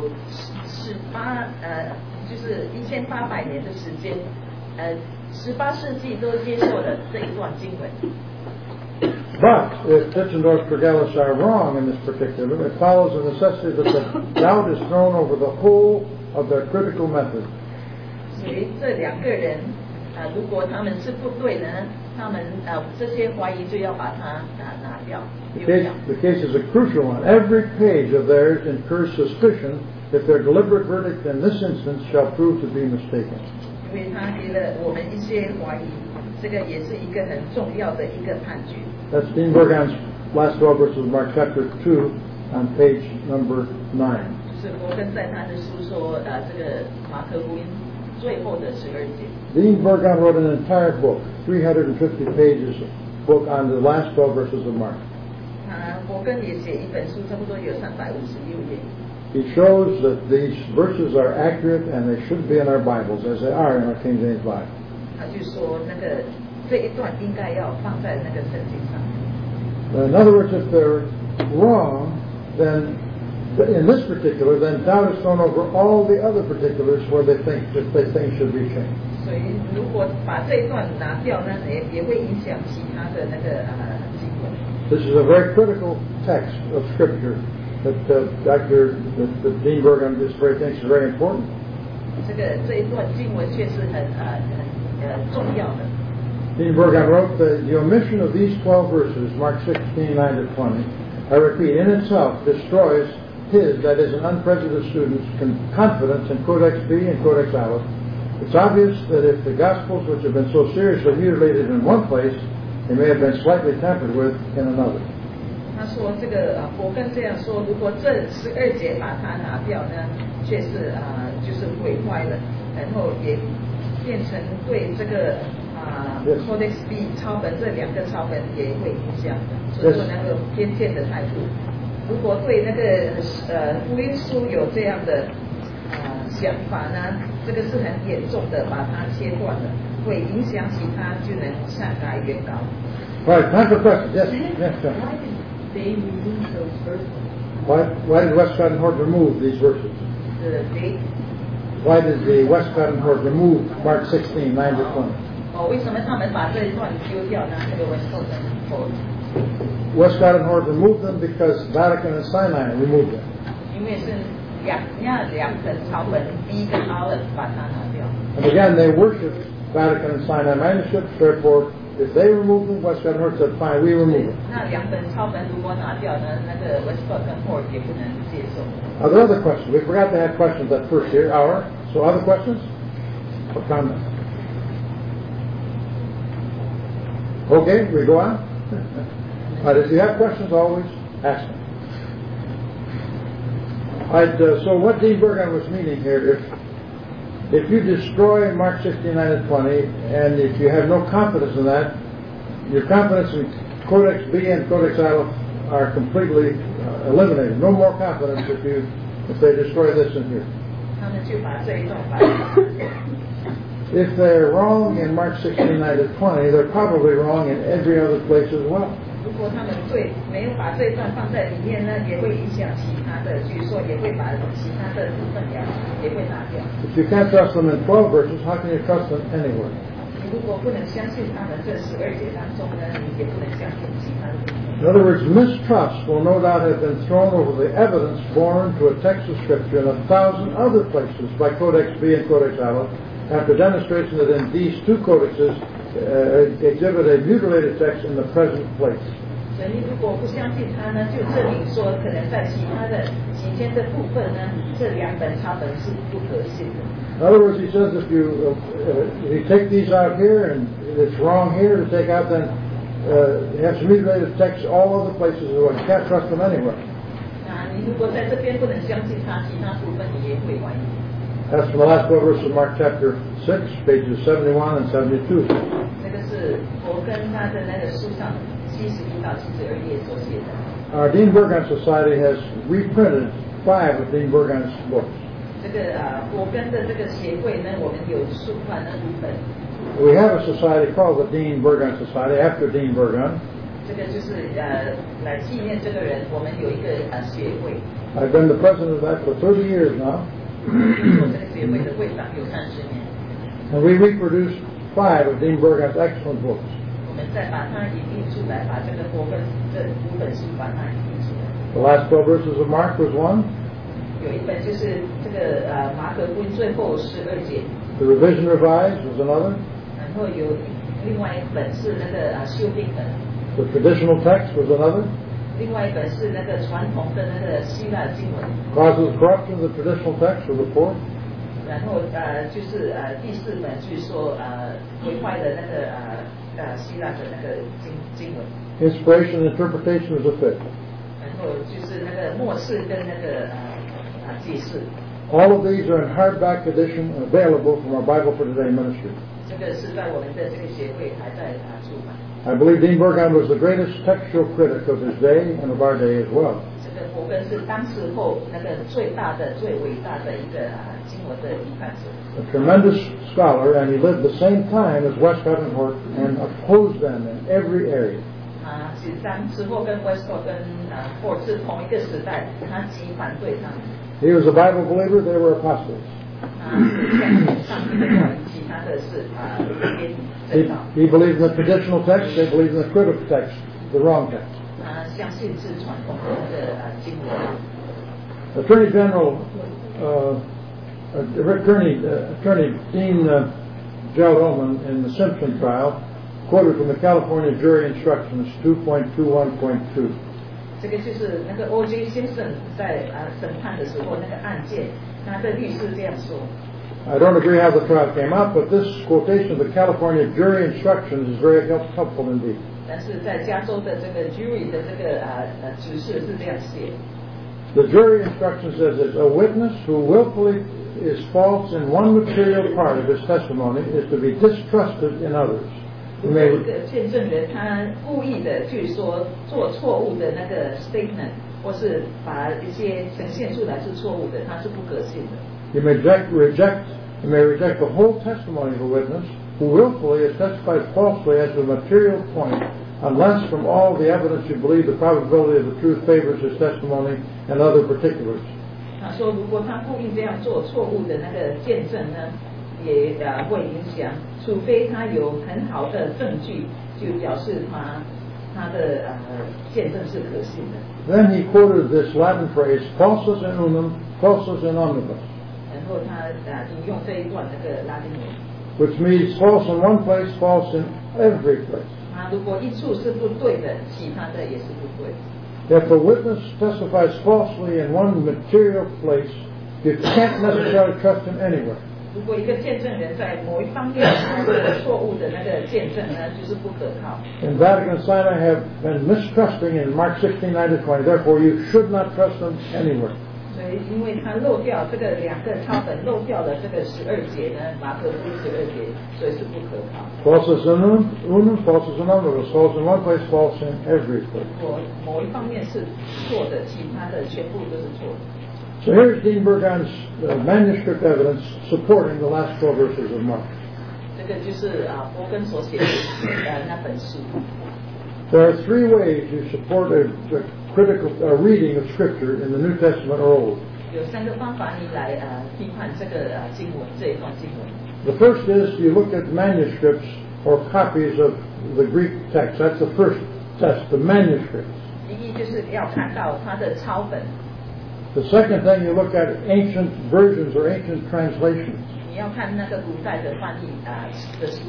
就是1800年的时间，18世纪都接受了这一段经文。 But if Tischendorf, Tergellus are wrong in this particular, it follows the necessity that the doubt is thrown over the whole of their critical method. 所以这两个人如果他们是不对的呢，他们这些怀疑就要把它拿掉。 The case is a crucial one. Every page of theirs incurs suspicion if their deliberate verdict in this instance shall prove to be mistaken. 因为他给了我们一些怀疑，这个也是一个很重要的一个判决。 That's Dean Burgon's last 12 verses of Mark chapter 2 on page number 9. 就是伯根在他的书说这个马可福音最后的12节。 Dean Burgon wrote an entire book, 350 pages book on the last 12 verses of Mark. 伯根也写一本书，差不多有356页。 He shows that these verses are accurate and they should be in our Bibles, as they are in our King James Bible. 他就说那个这一段应该要放在那个圣经上。 In other words, if they're wrong, then in this particular, then doubt is thrown over all the other particulars where they think should be changed. 所以如果把这一段拿掉呢，也会影响其他的那个经文。 This is a very critical text of Scripture that Dean Burgon thinks is very important. 这一段经文确实很重要的。 Dean Burgon wrote that the omission of these 12 verses, Mark 16, 9 to 20, I repeat, in itself destroys his, that is, an unprejudiced student's confidence in Codex B and Codex Aleph. It's obvious that if the Gospels, which have been so seriously mutilated in one place, they may have been slightly tampered with in another. 他说这个伯根这样说，如果这12节把它拿掉呢，却是就是毁坏了，然后也变成对这个Codex B 抄本这2个抄本也会影响，所以说那个偏见的态度。如果对那个福音书有这样的想法呢，这个是很严重的，把它切断了，会影响其他就能善改原稿。 Right, time for questions. Yes, yes, sir. Why did they remove those verses? Why did Westcott and Hort remove these verses? Why did the Westcott and Hort remove Mark 16, 9 to 20? 为什么他们把这一段丢掉呢？这个Westcott and Hort Westcott and Hort removed them because Vatican and Sinai removed them. 因为是两本抄本 B 跟 Olive 把它拿掉。 And again, they worshipped Vatican and Sinai manuscripts. Therefore, if they removed them, Westcott and Hort said, "Fine, we remove them." 那两本抄本如果拿掉呢，那个 Westcott 跟 Hort 也不能接受。 Are there other questions? We forgot to have questions that first hour. So other questions or comments? Okay, we go on. But if you have questions, always ask them. So what Dean Burgon was meaning here, if you destroy Mark 16:9 and 20, and if you have no confidence in that, your confidence in Codex B and Codex Aleph are completely eliminated. No more confidence if they destroy this in here. If they're wrong in Mark 16:9 to 20, they're probably wrong in every other place as well. 如果他们没有把这一段放在里面呢，也会影响其他的，据说也会把其他的部分也会拿掉。 If you can't trust them in 12 verses, how can you trust them anywhere? 你如果不能相信他们这12节当中呢，你也不能相信其他的部分。 In other words, mistrust will no doubt have been thrown over the evidence borne to a text of Scripture in 1,000 other places by Codex B and Codex Aleph, after demonstration that in these two codexes exhibit a mutilated text in the present place. 所以如果不相信他呢，就证明说，可能在其他的期间的部分呢，这两本抄本是不可信的。 In other words, he says if you take these out here and it's wrong here to take out, then you have some mutilated texts all other places as well. You can't trust them anywhere. 那你如果在这边不能相信他，其他部分你也会怀疑。 That's from the last 12 verses of Mark chapter 6, pages 71 and 72. 这个是佛跟他的那个书上71到72页所写的。 Our Dean Burgon Society has reprinted 5 of Dean Burgon's books. 这个佛跟的这个协会呢，我们有出版了5本。 We have a society called the Dean Burgon Society after Dean Burgon. 这个就是来纪念这个人，我们有一个协会。 I've been the president of that for 30 years now. 做这个协会的会长有30年。 And we reproduced 5 of Dean Burgon's excellent books. 我们再把它引印出来，把这个佛跟这5本书把它引印出来。 The last 12 verses of Mark was one. 有一本就是这个马可福音最后12节。 The Revision Revised was another. 然后有另外一本是那个修订本。 The Traditional Text was another. 另外一本是那个传统的那个希腊经文。 Causes of Corruption of the Traditional Text was the 4th. 然后就是第4本就是说毁坏的那个希腊的那个经文。 Inspiration and Interpretation was the 5th. 然后就是那个末世跟那个解释。 All of these are in hardback edition and available from our Bible for Today ministry. 这个是在我们的这个协会还在出版。 I believe Dean Burgon was the greatest textual critic of his day and of our day as well. 这个佛根是当时候那个最大的、最伟大的一个经文的批判者。 A tremendous scholar, and he lived the same time as Westcott and Hort and opposed them in every area. 是当时候跟 Westcott 跟Hort 是同一个时代，他极反对他们。 He was a Bible believer; they were apostates. He believed in the traditional text; they believed in the critical text, the wrong text. Attorney General, Attorney Dean Gerald Ullman in the Simpson trial quoted from the California Jury Instructions 2.21.2. 这个就是那个 O.J. Simpson 在审判的时候那个案件，他的律师这样说。 I don't agree how the trial came out, but this quotation of the California Jury Instructions is very helpful indeed. 但是在加州的这个 jury 的这个指示是这样写。 The jury instruction says that a witness who willfully is false in one material part of his testimony is to be distrusted in others. 如果一个见证人他故意的去说做错误的那个 statement， 或是把一些呈现出来是错误的，他是不可信的。 You may reject the whole testimony of a witness who willfully has testified falsely as to a material point, unless from all the evidence you believe the probability of the truth favors his testimony and other particulars. 他说，如果他故意这样做错误的那个见证呢，也会影响，除非他有很好的证据，就表示他他的见证是可信的。 Then he quoted this Latin phrase, falsus in unum, falsus in omnibus, 然后他引用这一段那个拉丁文， which means false in one place, false in every place. 他如果一处是不对的，其他的也是不对。 If a witness testifies falsely in one material place, you can't necessarily trust him anywhere. 如果一个见证人在某一方面他有错误的那个见证呢，就是不可靠。 And Vatican and Sinai have been mistrusting in Mark 16:9-20. Therefore, you should not trust them anywhere. 所以，因为他漏掉这个两个抄本漏掉了这个12节呢，马可福音12节，所以是不可靠。 Falsus in unum, falsus in omnibus, false in one place, false in every place. 如果某一方面是错的，其他的全部都是错的。 So here's Dean Burgon's manuscript evidence supporting the last 12 verses of Mark. 这个就是伯根所写的那本书。 There are three ways you support a critical reading of Scripture in the New Testament or Old. 有3个方法你来批判这个经文这一段经文。 The first is you look at manuscripts or copies of the Greek text. That's the first test, the manuscripts. 第一就是要看到它的抄本。 The second thing, you look at ancient versions or ancient translations. 你要看那个古代的翻译的书。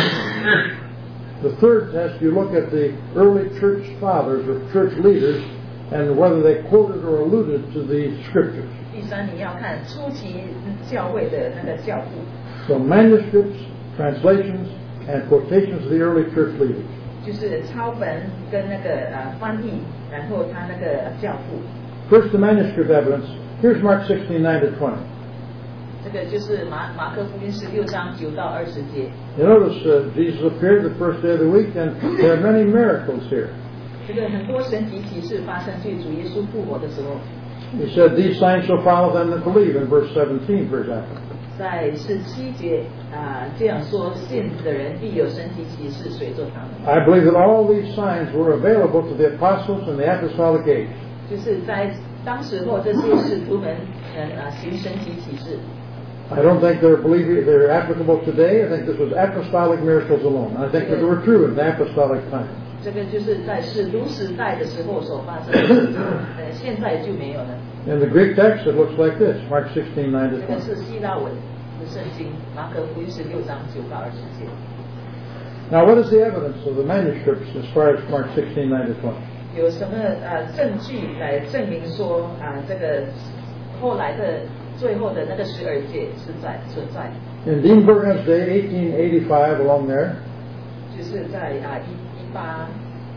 The third test, you look at the early church fathers or church leaders and whether they quoted or alluded to the scriptures. 第三，你要看初期教会的那个教父。 So manuscripts, translations, and quotations of the early church leaders. 就是抄本跟那个翻译，然后他那个教父。 First, the manuscript evidence. Here's Mark 16:9-20. 这个就是马可福音16章9到20节。 You notice Jesus appeared the first day of the week, and there are many miracles here. 这个很多神奇奇事发生在主耶稣复活的时候。 He said, "These signs shall follow them that believe." In verse 17, for example. 在17节这样说，信的人必有神奇奇事随着他们。 I believe that all these signs were available to the apostles in the apostolic age. 就是在当时候这些使徒们行神奇奇事。 I don't think they're applicable today. I think this was apostolic miracles alone. I think that they were true in the apostolic time. 这个就是在使徒时代的时候所发生的事情，现在就没有了。 In the Greek text, it looks like this: Mark 16:9-20. 这个是希腊文的圣经，马可福音16章9到20节。 Now, what is the evidence of the manuscripts as far as Mark 16:9-20? 有什么证据来证明说这个后来的最后的那个12节是存在？ In Dean Burgon's day, 1885, along there, 就是在18。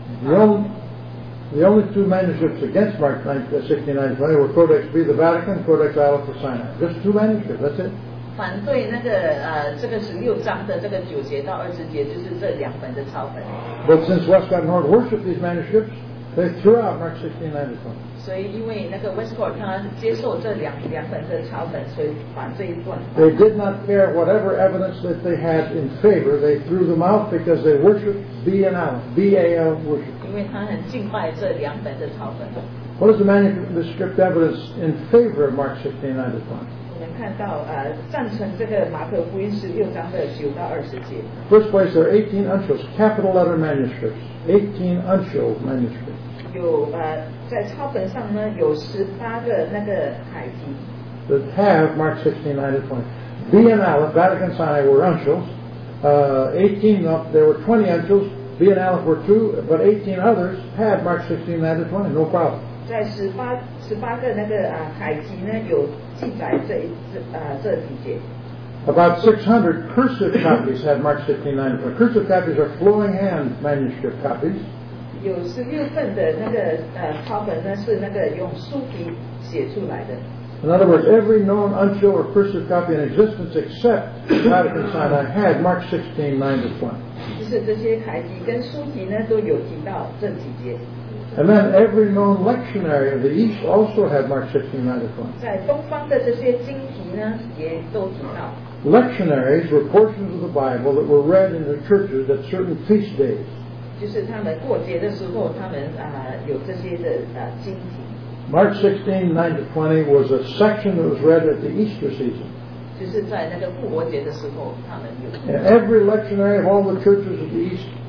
the only two manuscripts against Mark 16:9-20 were Codex B, the Vatican, Codex Alpha for Sinai. Just two manuscripts. That's it. 反对那个这个16章的这个9节到20节，就是这2本的抄本。 But since Westcott and Hort worshiped these manuscripts, they threw out Mark 16:9-20. 所以因为那个 Westcott 他接受这两本的抄本，所以把这一段。 They did not care whatever evidence that they had in favor. They threw them out because they worshipped B-A-L worship. 因为他很敬拜这2本的抄本。 What is the manuscript evidence in favor of Mark 16:9-20? 我们看到赞成这个马可福音16章的9到20节。 First place, there are 18 uncials, capital letter manuscripts. 18 uncial manuscripts. 有在抄本上呢有18个那个楷体。 That have Mark 16:9-20. B and Aleph, Vatican Sinai were uncials. 18 up, there were 20 uncials. B and Aleph were 2, but 18 others had Mark 16:9-20. No problem. 在18个那个楷体呢有记载这几节。 About 600 cursive copies had Mark 16:9-20. Cursive copies are flowing hand manuscript copies. 有16份的那个抄本呢是那个用书笔写出来的。 In other words, every known uncial or cursive copy in existence except Vatican Sinai had Mark 16:9-20. 就是这些楷体跟书体呢都有提到这几节。 And then every known lectionary of the East also had Mark 16:9-20. 在东方的这些经题呢也都提到。 Lectionaries were portions of the Bible that were read in the churches at certain feast days. 就是他们过节的时候，他们有这些的经题。 Mark 16:9-20 was a section that was read at the Easter season. 就是在那个复活节的时候，他们有。 And every lectionary of all the churches of the East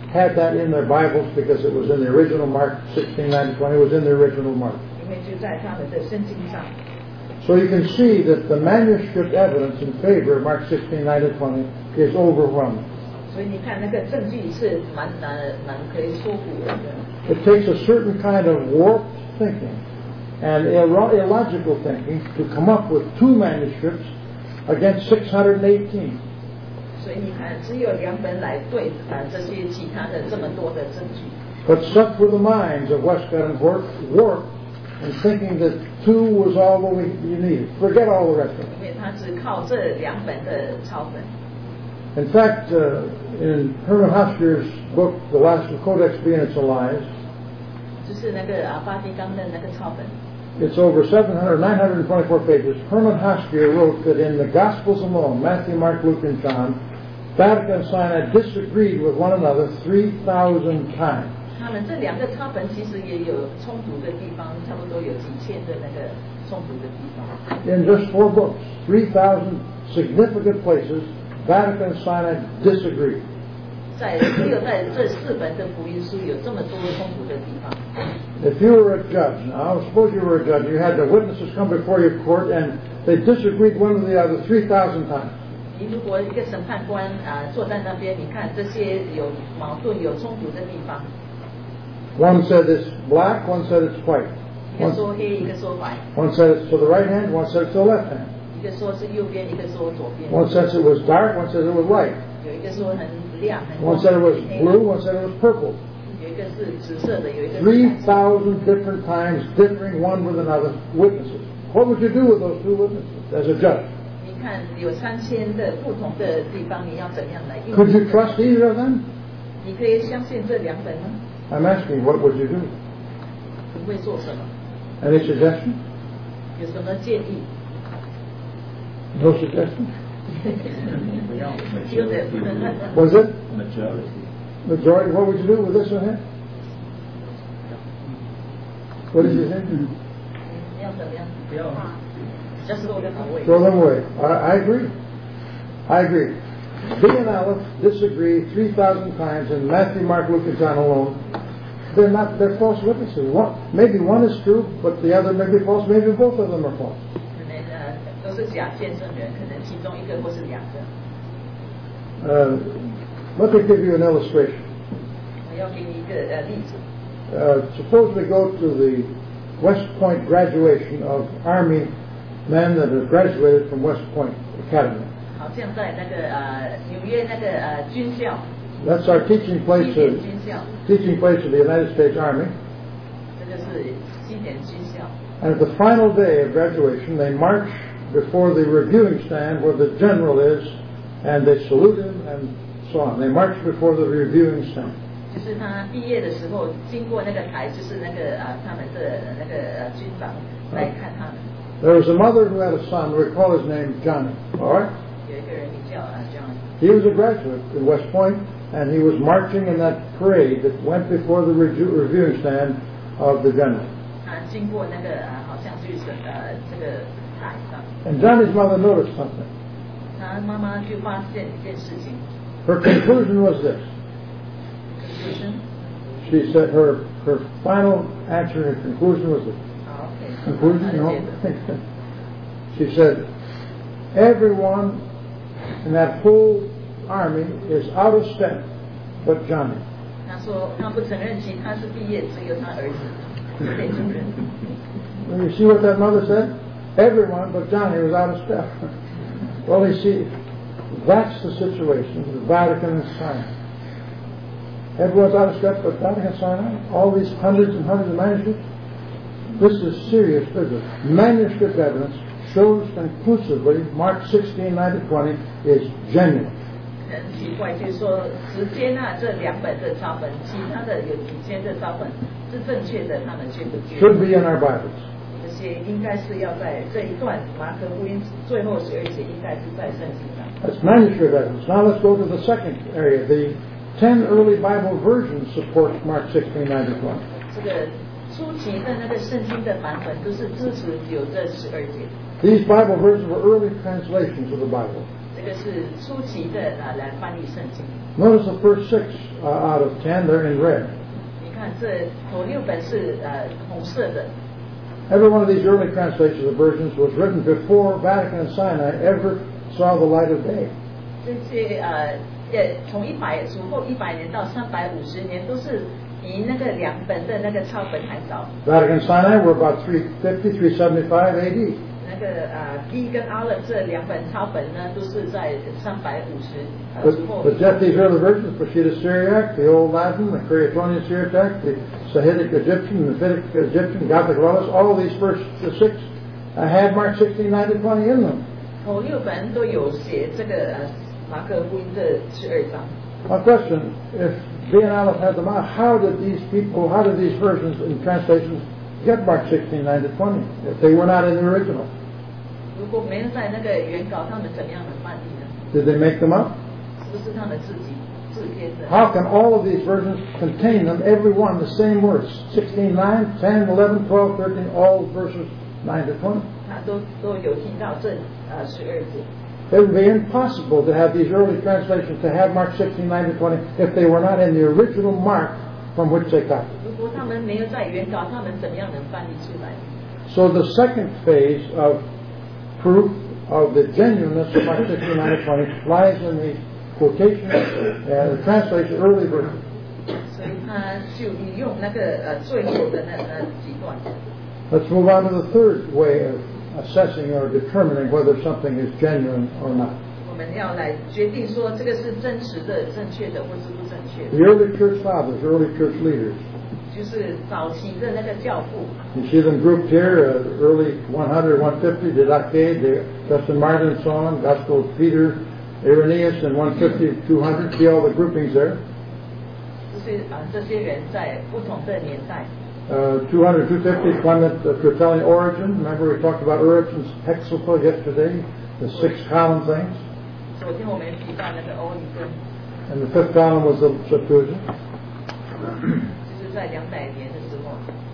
had that in their Bibles because it was in the original Mark 16:9-20. It was in the original Mark. 因为就在他们的圣经上。 So you can see that the manuscript evidence in favor of Mark 16:9-20 is overwhelming. 所以你看那个证据是蛮可以说服人的。 It takes a certain kind of warped thinking and illogical thinking to come up with 2 manuscripts against 618. 所以你看，只有2本来对这些其他的这么多的证据。 But such were the minds of Westcott and Hort warped in thinking that 2 was all that you needed. Forget all the rest of it. 因为他只靠这2本的抄本。 In fact, in Herman Hosker's book, The Last of Codex Being Its Allies, 就是那个巴蒂冈的那个抄本。 it's over 924 pages. Herman Hosker wrote that in the Gospels alone, Matthew, Mark, Luke, and John, Vatican and Sinai disagreed with one another 3,000 times. 他们这2个抄本其实也有冲突的地方，差不多有几千的那个冲突的地方。 In just 4 books, 3,000 significant places, Vatican and Sinai disagreed. 只有在这4本的福音书有这么多冲突的地方。 If you were a judge now, suppose you were a judge, you had the witnesses come before your court and they disagreed one with the other 3,000 times. 你如果一个审判官坐在那边，你看这些有矛盾、有冲突的地方。 One said it's black, one said it's white. 一个说黑，一个说白。 One said it's to the right hand, one said it's to the left hand. 一个说是右边，一个说左边。 One said it was dark, one said it was light. 有一个说很亮，很光。 One said it was blue, one said it was purple. 有一个是紫色的，有一个是蓝色。 3,000 different times differing one with another witnesses. What would you do with those 2 witnesses as a judge? 你看有3000的不同的地方，你要怎样来应 Could you 对？ trust either of them? 你可以相信这2本吗？ I'm asking, what would you do? 你会做什么？ Any suggestion? 有什么建议？ No suggestion? 有的。 Was it Majority. majority? What would you do with this one here? What did you think? 你要怎么样？不要，就是我的口味。 Throw them away. I agree. I agree. B and Aleph disagree 3,000 times in Matthew, Mark, Luke, and John alone. They're false witnesses. Maybe one is true, but the other may be false. Maybe both of them are false. 可能都是假见证人，可能其中一个或是2个。 Let me give you an illustration. 我要给你一个例子。 Suppose we go to the West Point graduation of Army men that have graduated from West Point Academy. 好像在那个纽约那个军校。 That's our teaching place 西 of 点军校。 teaching place of the United States Army. 这个是西点军校。 And at the final day of graduation, they march before the reviewing stand where the general is, and they salute him and so on. They march before the reviewing stand. 就是他毕业的时候，经过那个台，就是那个他们的那个军长来看他们。 There was a mother who had a son. We call his name Johnny. All right. 有一个人名叫John。 He was a graduate in West Point, and he was marching in that parade that went before the reviewing stand of the general. 他经过那个好像就是这个台上。 And Johnny's mother noticed something. 他妈妈就发现一件事情。 Her conclusion was this. She said her final answer and conclusion was this. Conclusion? No. She said, everyone in that whole army is out of step but Johnny. 他说他不承认其他是毕业，只有他儿子是年轻人。 You see what that mother said? Everyone but Johnny was out of step. Well, you see, that's the situation with the Vatican and Sinai. Everyone's out of step but Vatican and Sinai. All these hundreds and hundreds of manuscripts. This is serious business. Manuscript evidence shows conclusively Mark 16:9-20 is genuine. 很奇怪，就是说只接纳这2本的抄本，其他的有几千的抄本是正确的，他们却不接。 Should be in our Bibles. 这些应该是要在这一段马可福音最后12节，应该是在圣经上。 That's manuscript evidence. Now let's go to the second area. The 10 early Bible versions support Mark 16:9-20. 这个初期的那个圣经的版本都是支持有这12节。 These Bible versions were early translations of the Bible. 这个是初期的来翻译圣经。 Notice the first 6 out of 10, they're in red. 你看这头6本是红色的。 Every one of these early translations of versions was written before Vatican and Sinai ever saw the light of day. 这些从主后100年到350年都是比那个2本的那个抄本还早。 Vatican and Sinai were about 350, 375 AD. 那个D 跟 Aleph 这2本抄本呢，都是在350主后。 But yet these early versions, Peshitta Syriac, the Old Latin, the Craetonian Syriac, the Sahidic Egyptian, the Vedic Egyptian, Gothic Rollus, all these first 6 had Mark 16:9-20 in them. 头6本都有写这个马可福音的12章。 My question, if B and Aleph had them out, how did these versions and translations get Mark 16:9-20 if they were not in the original? 如果没有在那个原稿，他们怎么样的翻译呢？ Did they make them up? 是不是他们自己自编的？ How can all of these versions contain them, every one, the same words? 16:9, 10, 11, 12, 13, all verses 9-20. 他都有提到这12节。 It would be impossible to have these early translations to have Mark 16:9-20 if they were not in the original Mark from which they copied. 如果他们没有在原稿，他们怎么样能翻译出来？ So the second phase of proof of the genuineness of Mark 16:9-20 lies in the quotation and the translation early version. 所以他就引用那个最后的那几段。 Let's move on to the third way of assessing or determining whether something is genuine or not. 我们要来决定说这个是真实的、正确的，或是不正确的。 The early church fathers, early church leaders. 就是早期的那个教父。 You see them grouped here, early 100, 150, Didache, Justin Martin and so on, Gospel of Peter, Irenaeus, and 150, 200. See all the groupings there. 就是这些人在不同的年代。 200, 250, Clement, Tertullian, Origen. Remember we talked about Origen's Hexapla yesterday, the 6 column things. 昨天我们提到那个欧里根。 And the 5th column was the Septuagint. 就是在200年的时候。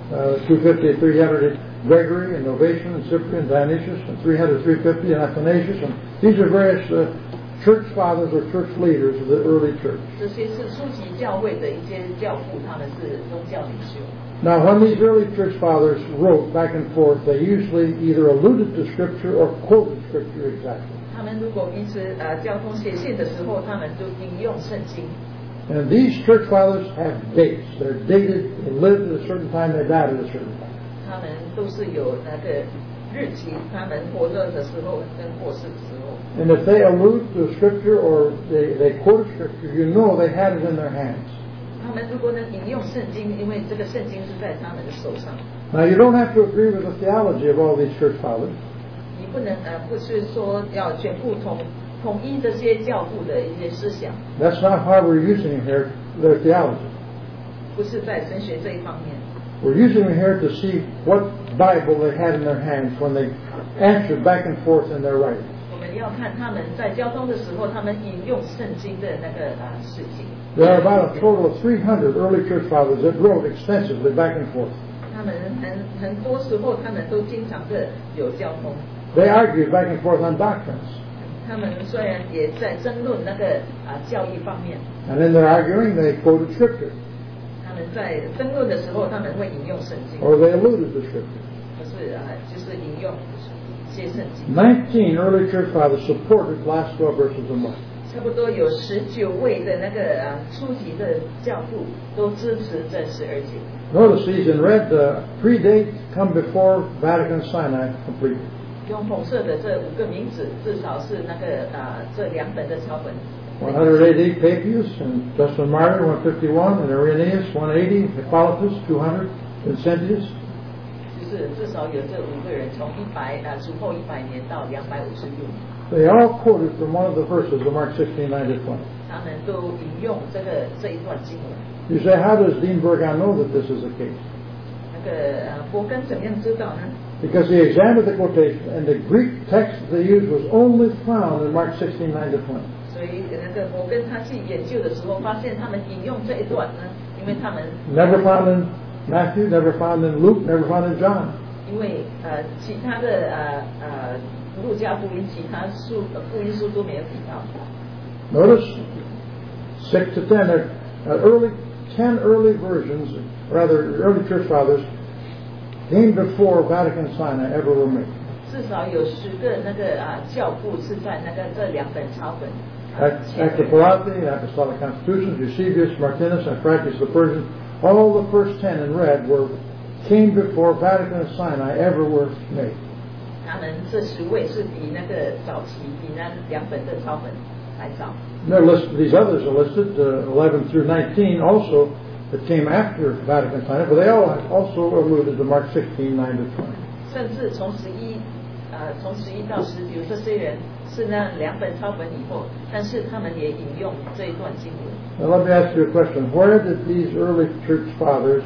250, 300, Gregory and Novatian and Cyprian, Dionysius, and 300, 350, and Athanasius. And these are various church fathers or church leaders of the early church. 这些是初期教会的一些教父，他们是宗教领袖。 Now, when these early church fathers wrote back and forth, they usually either alluded to Scripture or quoted Scripture exactly. 他们如果彼此交通写信的时候，他们就引用圣经。 And these church fathers have dates. They're dated, they lived at a certain time, they died at a certain time. 他们都是有那个日期，他们活着的时候跟过世的时候。 And if they allude to Scripture or they quote Scripture, you know they had it in their hands. 他们如果能引用圣经，因为这个圣经是在他们的手上。 Now, you don't have to agree with the theology of all these church fathers. 你不能不是说要全部统一这些教父的一些思想。 That's not how we're using here their theology. 不是在神学这一方面。 We're using it here to see what Bible they had in their hands when they answered back and forth in their writings. 我们要看他们在交通的时候，他们引用圣经的那个事情。 There are about a total of 300 early church fathers that wrote extensively back and forth. 他们很多时候，他们都经常的有交通。 They argued back and forth on doctrines. 他们虽然也在争论那个教义方面。 And in their arguing, they quoted Scripture. 他们在争论的时候，他们会引用圣经。 Or they alluded to Scripture. 可是就是引用一些圣经。 19 early church fathers supported the last 12 verses of Mark. 差不多有19位的那个初级的教父都支持这12节。 Notice these in red predate, come before Vatican Sinai completely. 用红色的这5个名字，至少是那个这2本的抄本。 100 AD, Papias and Justin Martyr, 151, and Irenaeus, 180, Hippolytus, 200, Vincentius. 就是至少有这5个人，从主后100年到256年。 They all quoted from one of the verses of Mark 16:9-20. 他们都引用这一段经文。 You say, how does Dean Burgon know that this is the case? 那个伯根怎么样知道呢？ Because he examined the quotation, and the Greek text that they used was only found in Mark 16:9-20. 所以那个伯根他去研究的时候，发现他们引用这一段呢，因为他们 Never found in Matthew, never found in Luke, never found in John. 因为其他的路加福音其他福音书都没有提到。 Notice 6 to 10. Early 10 early versions, rather early church fathers, came before Vatican Sinai ever were made. 至少有10个那个教父是在那个这2本抄本。 Actipolati, Apostolic Constitutions, Eusebius, Martinus, and Fractius the Persian, all the first 10 in red came before Vatican and Sinai ever were made. 他们这10位是比那个早期比那2本的抄本还早。 These others are listed, 11 through 19, also that came after Vatican and Sinai, but they all also alluded to Mark 16, 9 to 20. 甚至从11到10，比如这些人是那2本抄本以后，但是他们也引用这一段经文。 Now let me ask you a question. Where did these early church fathers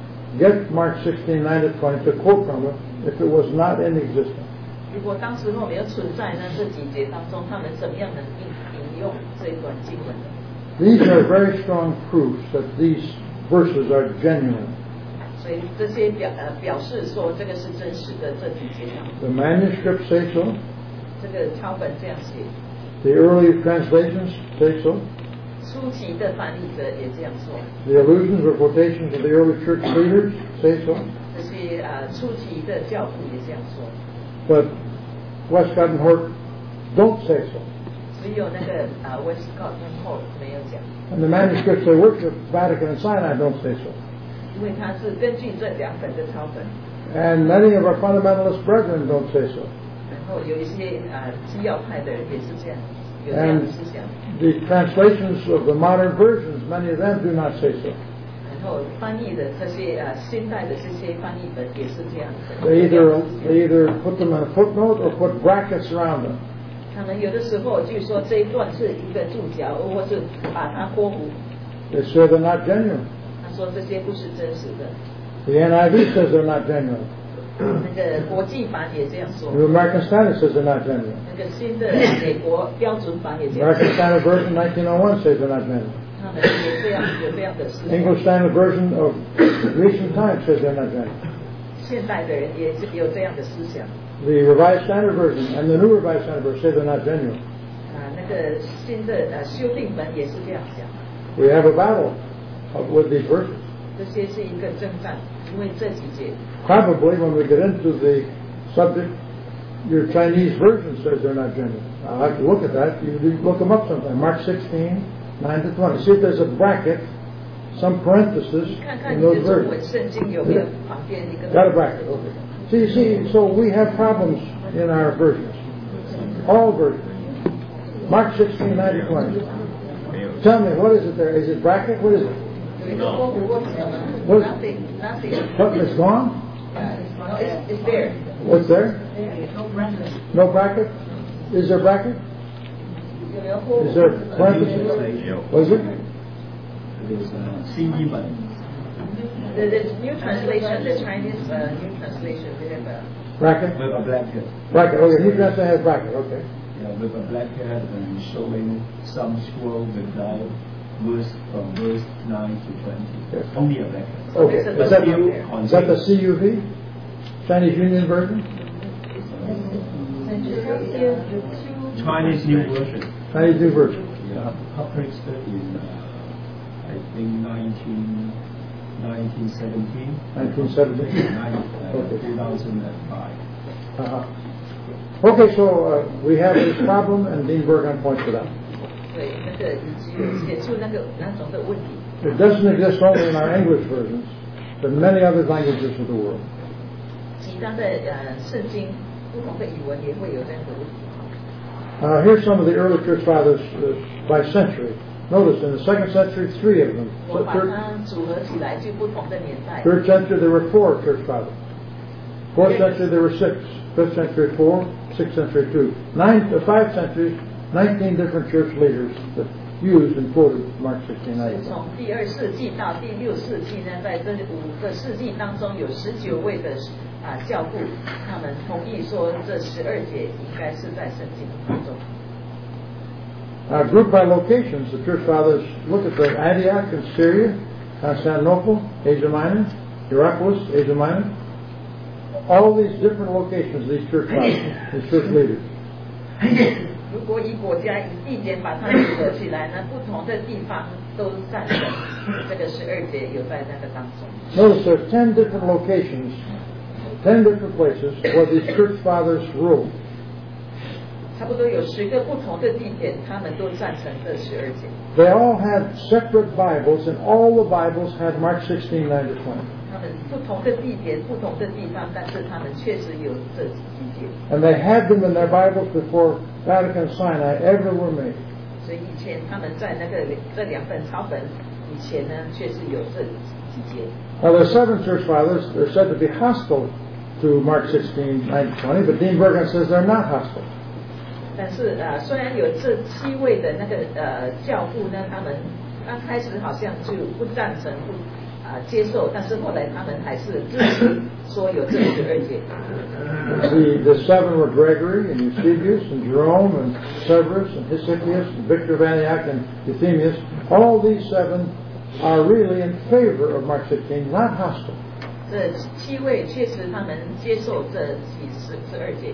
get Mark 16, 9 to 20 to quote from it if it was not in existence? 如果当时候没有存在呢这几节当中，他们怎么样能引用这一段经文呢？ These are very strong proofs that these verses are genuine. 所以这些表示说这个是真实的这几节上。 The manuscripts say so. 这个抄本这样写。 The early translations say so. 初期的翻译者也这样说。 The allusions or quotations of the early church leaders say so. 这些初期的教父也这样说。 But Westcott and Hort don't say so. 只有那个Westcott 跟 Hort 没有讲。 And the manuscripts they worship, Vatican and Sinai, don't say so. 因为它是根据这2本的抄本。 And many of our fundamentalist brethren don't say so. 然后有一些基要派的人也是这样，有这样的思想。 The translations of the modern versions, many of them do not say so. 然后翻译的这些现代的这些翻译本也是这样的。 They either put them in a footnote or put brackets around them. 他们有的时候就说这一段是一个注脚，或是把它括弧。 They say they're not genuine. 他说这些不是真实的。 The NIV says they're not genuine. 那个国际版也这样说。 The American Standard says they're not genuine. 那个新的美国标准版也这样说。 American Standard Version 1901 says they're not genuine. 他们也这样有这样的思想。 English Standard Version of recent times says they're not genuine. 现代的人也有这样的思想。 The Revised Standard Version and the New Revised Standard Version say they're not genuine. 那个新的修订本也是这样讲。 We have a battle with these verses. 这些是一个征战，因为这几节。 Probably when we get into the subject, your Chinese version says they're not genuine. I'll have to look at that. You look them up sometime. Mark 16, 9 to 20. See if there's a bracket, some parenthesis in those versions. Got a bracket, okay. See, so we have problems in our versions. All versions. Mark 16, 9 to 20. Tell me, what is it there? Is it bracket? What is it? Nothing. What, it's gone? No, it's there. What's there? No bracket? Is there bracket? Is there parenthesis? What is it? The new translation, the Chinese new translation, they have a bracket. With a blackhead. Bracket. Okay, new translation has bracket. Okay. Yeah, with a blackhead and showing some scroll without verse from verse 9 to 20. Yes. Only a blackhead. Okay. Is that the CUV? Chinese Union Version? Chinese New Version. Chinese New Version. Yeah, published in I think 1917. 1917. 2005. Okay, so we have this problem, and Dean Bergen points it out. It doesn't exist only in our English versions, but in many other languages of the world. Here's some of the early church fathers by century. Notice in the 2nd century, 3 of them. 3rd century, there were 4 church fathers. 4th century, there were 6. 5th century, 4. 6th century, 2. 5 centuries, 19 different church leaders that used and quoted Mark 16:9. 从第2世纪到第6世纪呢，在这5个世纪当中，有19位的教父，他们同意说这12节应该是在圣经当中。 Grouped by locations, the church fathers look at the Antioch in Syria, Constantinople, Asia Minor, Hierapolis, Asia Minor, all these different locations, these church fathers, these church leaders. 如果以国家以地点把它们合起来呢，不同的地方都赞成这个12节有在那个当中。 Notice there's 10 different locations, 10 different places where these church fathers ruled. 差不多有10个不同的地点，他们都赞成这12节。 They all had separate Bibles, and all the Bibles had Mark 16:9 to 20. 他们不同的地点、不同的地方，但是他们确实有这几节。 And they had them in their Bibles before Vatican Sinai ever were made. 所以以前他们在那个这2本抄本以前呢，确实有这几节。 Now, the 7 church fathers are said to be hostile to Mark 16:9 to 20, but Dean Burgon says they're not hostile. 但是虽然有这7位的那个教父呢，他们刚开始好像就不赞成、不接受，但是后来他们还是支持说有这12节。 The 7 were Gregory and Eusebius and Jerome and Severus and Hesychius and Victor of Antioch and Euthemius. All these 7 are really in favor of Mark 16, not hostile. 这7位确实他们接受这12节。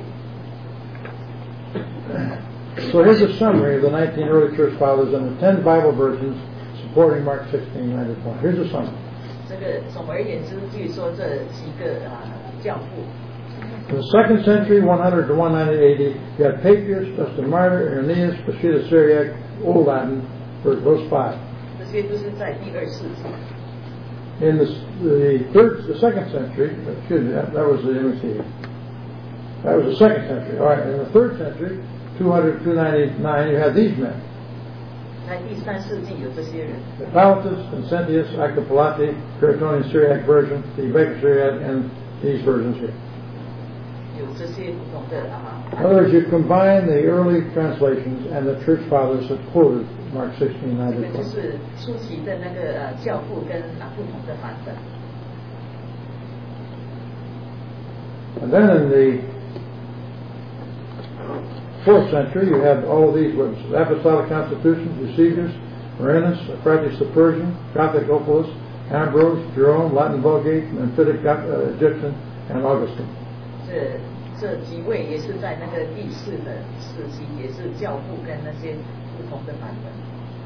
So here's a summary of the 19 early church fathers and the 10 Bible versions supporting Mark 16:9 to 20. Here's a summary. 这个总而言之，据说这几个教父。 In the 2nd century, 100 to 190 AD, you had Papias, Justin Martyr, Irenaeus, Bashida Syriac, Old Latin, verse 5. 这些都是在第2世纪。 In the 2nd century, excuse me, that was the, let me see, that was the 2nd century. All right, in the 3rd century, 200 to 299, you had these men. 在第3世纪有这些人。 Hippolytus, Vincentius, Acapulati, Cretonian Syriac version, the Baker Syriac, and these versions here. 有这些不同的 In other words, you combine the early translations and the church fathers that quoted Mark 16:9 to 这个就 20. 是初期的那个教父跟不同的版本。 And then in the 4th century, you had all of these witnesses: Apostolic Constitutions, Eusebius, Marinus, Euphrates the Persian, Gothic Opulus, Ambrose, Jerome, Latin Vulgate, Memphitic Egyptian, and Augustine. 这几位也是在那个第4的世纪，也是教父跟那些不同的版本。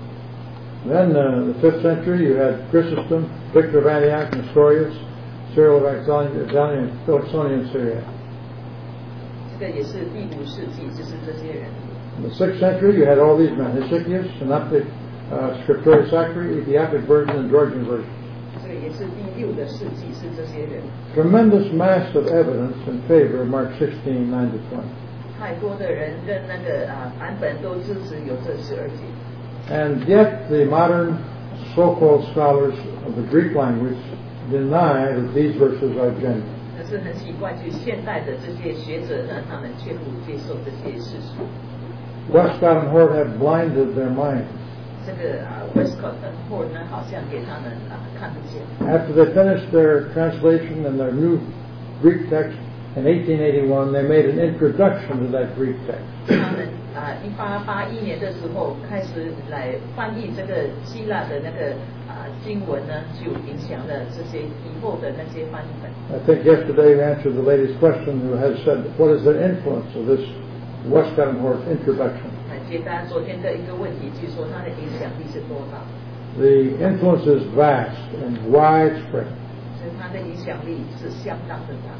Then the 5th century, you had Chrysostom, Victor of Antioch, Nestorius, Cyril of Alexandria, and Philoxonian Syriac. 这个也是第5世纪，就是这些人。 In the 6th century, you had all these men: Hesychius, Synoptic, Scriptura Sacri, Ethiopic version, and Georgian version. 这个也是第6的世纪，是这些人。 Tremendous mass of evidence in favor of Mark 16:9 to 20. 太多的人跟那个版本都支持有这12节。 And yet, the modern so-called scholars of the Greek language deny that these verses are genuine. 可是很奇怪，就是现代的这些学者呢，他们却不接受这些事实。 Westcott and Hort have blinded their minds. 这个Westcott 跟 Hort 呢，好像给他们看不见。 After they finished their translation and their new Greek text in 1881, they made an introduction to that Greek text. 他们1881年的时候开始来翻译这个希腊的那个经文呢，就影响了这些以后的那些翻译本。 I think yesterday we answered the lady's question who has said, what is the influence of this Westcott and Hort introduction? 解答昨天的一个问题，就是说它的影响力是多大？ The influence is vast and widespread. 所以它的影响力是相当的大。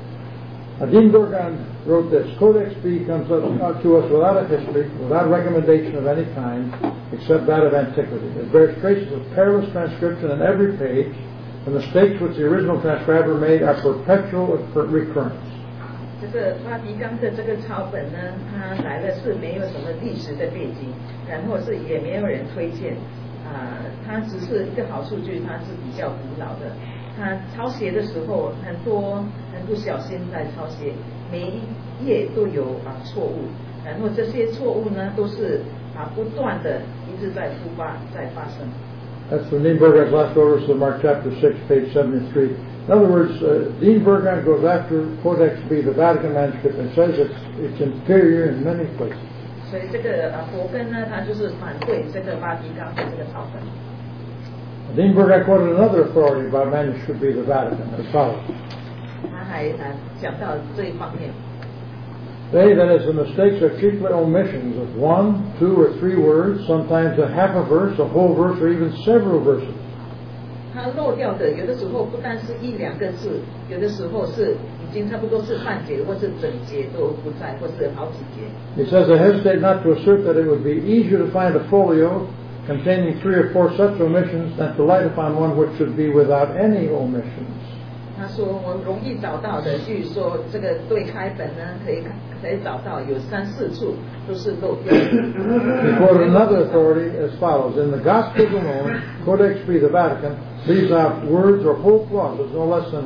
Dean Burgon wrote this: Codex B comes to us without a history, without recommendation of any kind, except that of antiquity. It bears traces of careless transcription in every page. The mistakes which the original transcriber made are perpetual recurrence. 这个巴迪冈的这个抄本呢，它来的是没有什么历史的背景，然后是也没有人推荐，它只是一个好处就是它是比较古老的。它抄写的时候很不小心在抄写，每一页都有错误，然后这些错误呢都是不断的一直在发生。 That's from Dean Burgon's last orders to Mark chapter 6, page 73. In other words, Dean Burgon goes after Codex B, the Vatican manuscript, and says it's inferior in many places. 所以这个伯根呢，他就是反对这个巴迪冈的这个抄本。 Dean Burgon quoted another authority about manuscript B, the Vatican, as follows. 他还讲到这一方面。 They, that is, the mistakes are chiefly omissions of 1, 2, or 3 words, sometimes a half a verse, a whole verse, or even several verses. 他漏掉的有的时候不单是1、2个字，有的时候是已经差不多是半节，或是整节都不在，或是好几节。 He says, I hesitate not to assert that it would be easier to find a folio containing 3 or 4 such omissions than to light upon one which should be without any omissions. 他说我容易找到的，据说这个对开本呢，可以找到有3、4处都是漏掉的。 He quoted another authority as follows: In the Gospels alone, Codex B, the Vatican, leaves out words or whole clauses no less than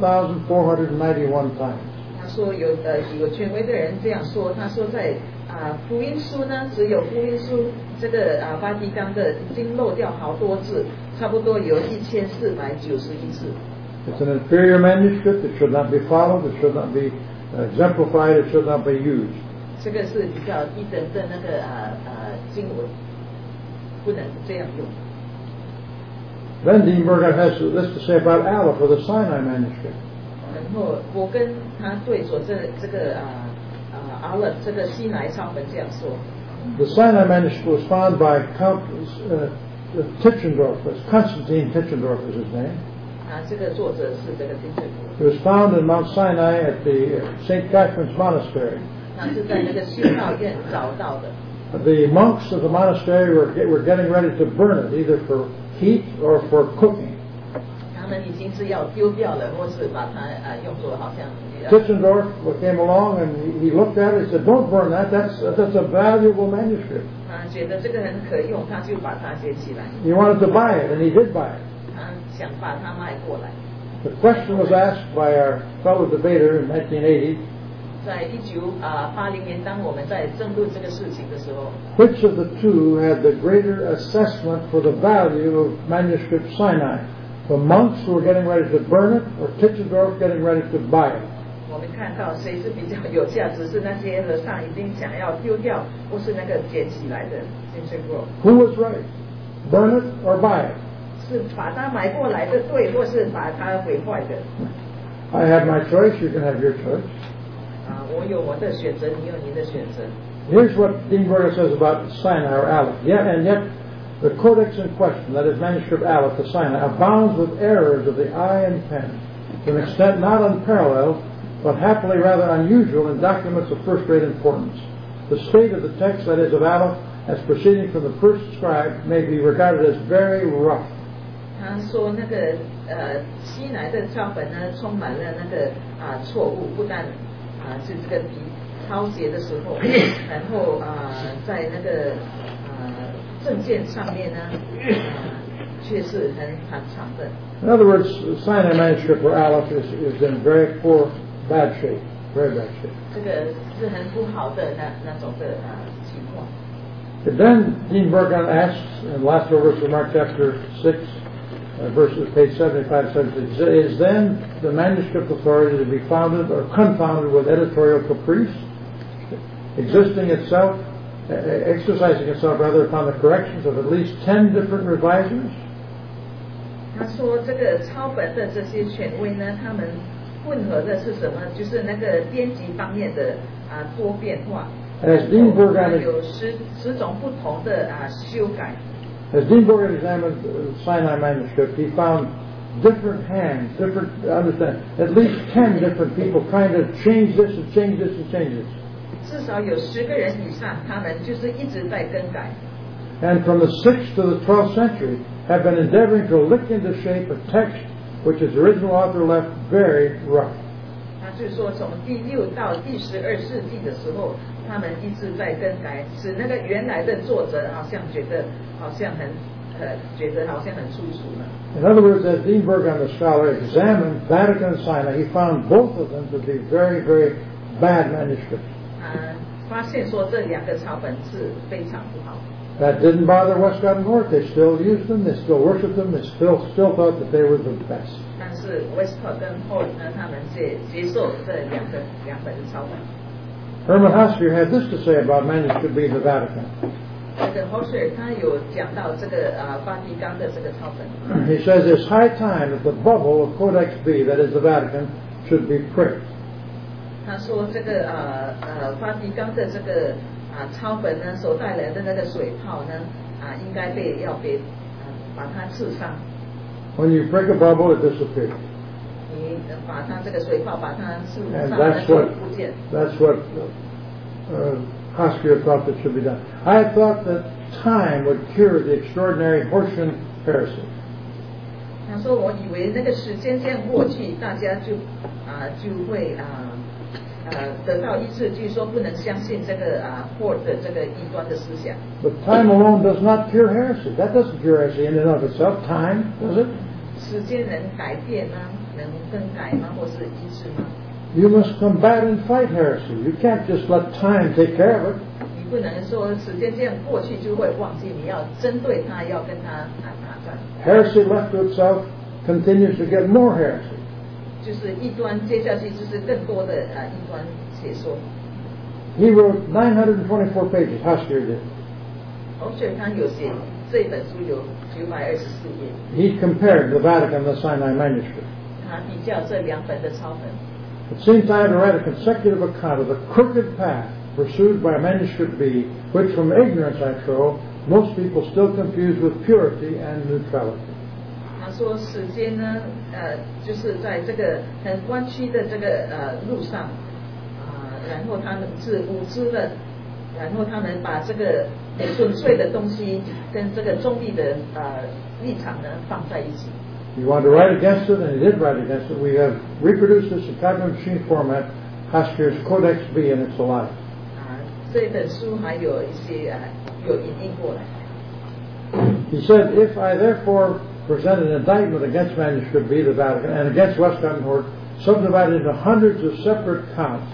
1,491 times. 他说有权威的人这样说，他说在福音书呢，只有福音书这个巴蒂冈的已经漏掉好多字，差不多有1491次。 It's an inferior manuscript. It should not be followed. It should not be exemplified. It should not be used. 这个是比较低等的那个经文，不能这样用。 Then Dean Burgon has this to say about Aleph, or the Sinai manuscript. 然后我跟他对说这个阿勒这个西乃抄本这样说。 The Sinai manuscript was found by Count Tischendorf. Constantine Tischendorf is his name. 这个作者是这个丁正国。 It was found in Mount Sinai at the St. Catherine's Monastery. 那是在那个修道院找到的。 The monks of the monastery were getting ready to burn it, either for heat or for cooking. 他们已经是要丢掉了，或是把它用作好像。 Tischendorf came along and he looked at it. He said, "Don't burn that. That's a valuable manuscript." 觉得这个很可用，他就把它捡起来。 He wanted to buy it, and he did buy it. 他想把它卖过来。 The question was asked by our fellow debater in 1980. 在1980年，当我们在争论这个事情的时候 Which of the two had the greater assessment for the value of manuscript Sinai? The monks who were getting ready to burn it, or Tischendorf getting ready to buy it? 我们看到谁是比较有价值，是那些和尚已经想要丢掉，或是那个捡起来的 Tischendorf。 Who was right? Burn it or buy it? 是把它买过来的对，或是把它毁坏的。 I have my choice. You can have your choice. 我有我的选择，你有你的选择。 Here's what Dean Burger says about Sinai or Aleph. Yet the codex in question, that is manuscript Aleph, the Sinai, abounds with errors of the eye and pen, to an extent not unparalleled, but happily rather unusual in documents of first-rate importance. The state of the text, that is of Aleph, as proceeding from the first scribe, may be regarded as very rough. 他说那个西乃的抄本呢，充满了那个错误，不但是这个抄写的时候，然后在那个证件上面呢，却是很长的。 In other words, the Sinai manuscript or Aleph is in very bad shape, very bad shape. 这个是很不好的那种的情况。 Then Dean Burgon asks, in the last verse of Mark chapter 6, verses page 75 76, is then the manuscript authority to be founded or confounded with editorial caprice, exercising itself rather upon the corrections of at least 10 different revisers? 他说这个抄本的这些权威呢，他们混合的是什么？就是那个编辑方面的多变化。 As Dean Burgon 有10种不同的修改。 As Dean Burgon examined the Sinai manuscript, he found different hands, at least 10 different people trying to change this and change this and change this. 至少有10个人以上，他们就是一直在更改。 And from the 6th to the 12th century, have been endeavoring to lick into shape a text which its original author left very rough. 他就说，从第6到第12世纪的时候，他们一直在更改，使那个原来的作者好像觉得好像很粗俗了。 In other words, as Dean Burgon, the scholar, examined Vatican and Sinai, he found both of them to be very, very bad manuscripts. 发现说这2个抄本是非常不好。 That didn't bother Westcott and Hort. They still used them. They still worshipped them. They still thought that they were the best. 但是 Westcott 跟 Hort 呢，他们接受这两本的抄本。 Herman Hosker had this to say about manuscript B in the Vatican. 这个 Hosker 他有讲到这个梵蒂冈的这个抄本。 He says it's high time that the bubble of Codex B, that is the Vatican, should be pricked. 他说这个梵蒂冈的这个抄本呢，所带来的那个水泡呢，应该要被把它刺伤。 When you prick a bubble, it disappears. 你把它这个水泡把它刺 And 伤， that's 就 what 不见。 that's what Hoskier thought that should be done. I thought that time would cure the extraordinary Hortian heresy. 他说我以为那个时间这样过去，大家就会得到医治，就是说不能相信这个或者这个异端的思想。 But time alone does not cure heresy. That doesn't cure heresy in and of itself. Time, does it? 时间能改变吗？能更改吗？或是医治吗？ You must combat and fight heresy. You can't just let time take care of it. 你不能说时间这样过去就会忘记，你要针对它，要跟它打仗。 Heresy left to itself continues to get more heresy. 就是异端，接下去就是更多的异端解说。 He wrote 924 pages. Hoskier did. 所以他有写这本书有924页。 He compared the Vatican and the Sinai manuscript. 他比较这两本的抄本。 It seems I had to write a consecutive account of the crooked path pursued by manuscript B, which from ignorance I trow, most people still confuse with purity and neutrality. 他说时间呢，就是在这个很弯曲的这个路上，然后他们是无知的，然后他们把这个纯粹的东西跟这个中立的立场呢放在一起。 You want to write against it, and he did write against it. We have reproduced this in copy machine format, Hoskier's Codex B, and it's alive. 这本书还有一些有引印过来。 He said, if I therefore present an indictment against manuscript B, the Vatican, and against Westcott and Hort, subdivided into hundreds of separate counts,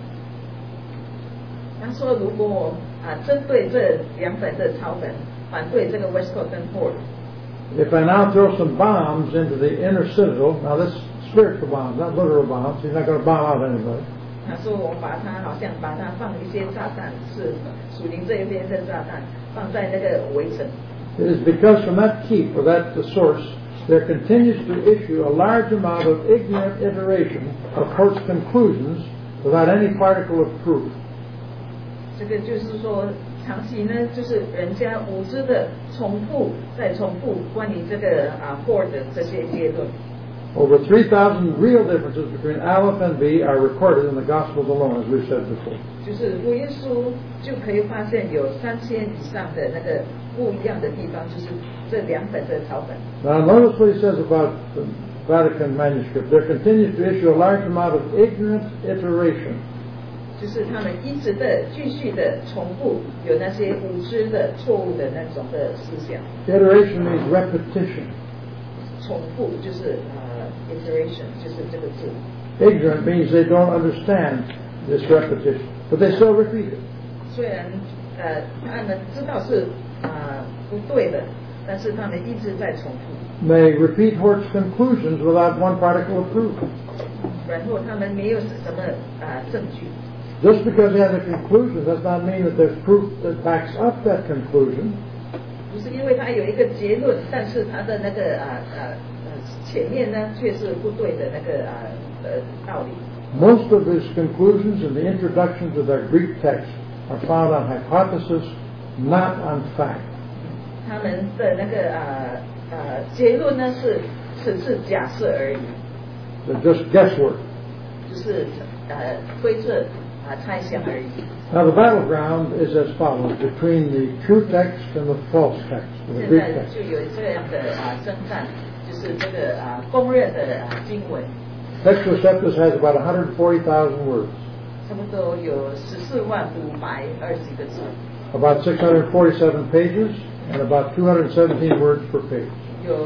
他说，如果针对这两本的抄本，反对这个 Westcott 跟 Hort。 if I now throw some bombs into the inner citadel, now this spiritual bombs, not literal bombs, he's not going to bomb out anybody. 他说我把它好像把它放一些炸弹，是属灵这一边的炸弹，放在那个围城。 It is because from that keep, or that the source, there continues to issue a large amount of ignorant iteration of Hort's conclusions without any particle of proof. 这个就是说，长期呢，就是人家无知的重复再重复关于这个Hort 的这些结论。 Over 3,000 real differences between Aleph and B are recorded in the Gospels alone, as we've said before. 就是福音书就可以发现有3000以上的那个不一样的地方，就是这两本的抄本。 Now notice what he says about the Vatican manuscript. There continues to issue a large amount of ignorant iteration. 就是他们一直的继续的重复，有那些无知的错误的那种的思想。 Iteration means repetition. 重复就是iteration， 就是这个字。 Ignorant means they don't understand this repetition, but they still repeat it. 虽然他们知道是不对的，但是他们一直在重复。 They repeat Hort's conclusions without one particle of proof. 然后他们没有什么证据。 Just because he has a conclusion does not mean that there's proof that backs up that conclusion. 不是因为他有一个结论，但是他的那个前面呢却是不对的那个道理。 Most of his conclusions in the introduction to their Greek text are found on hypothesis, not on fact. 他们的那个结论呢只是假设而已， They're just guesswork. 就是推测猜想而已。 Now the battleground is as follows between the true text and the false text, the 现 Greek 在 text. 就有这样的征战，就是这个公认的经文， Textus Septus has about 140,000 words, 差不多有14.520个字， about 647 pages, and about 217 words per page. 有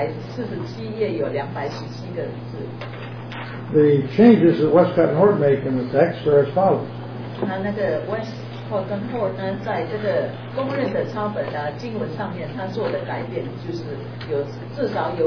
647页，有217个字。 The changes that Westcott and Hort make in the text are as follows. 他那个 Westcott 跟 Hort 呢，在这个公认的抄本经文上面，他做的改变就是至少有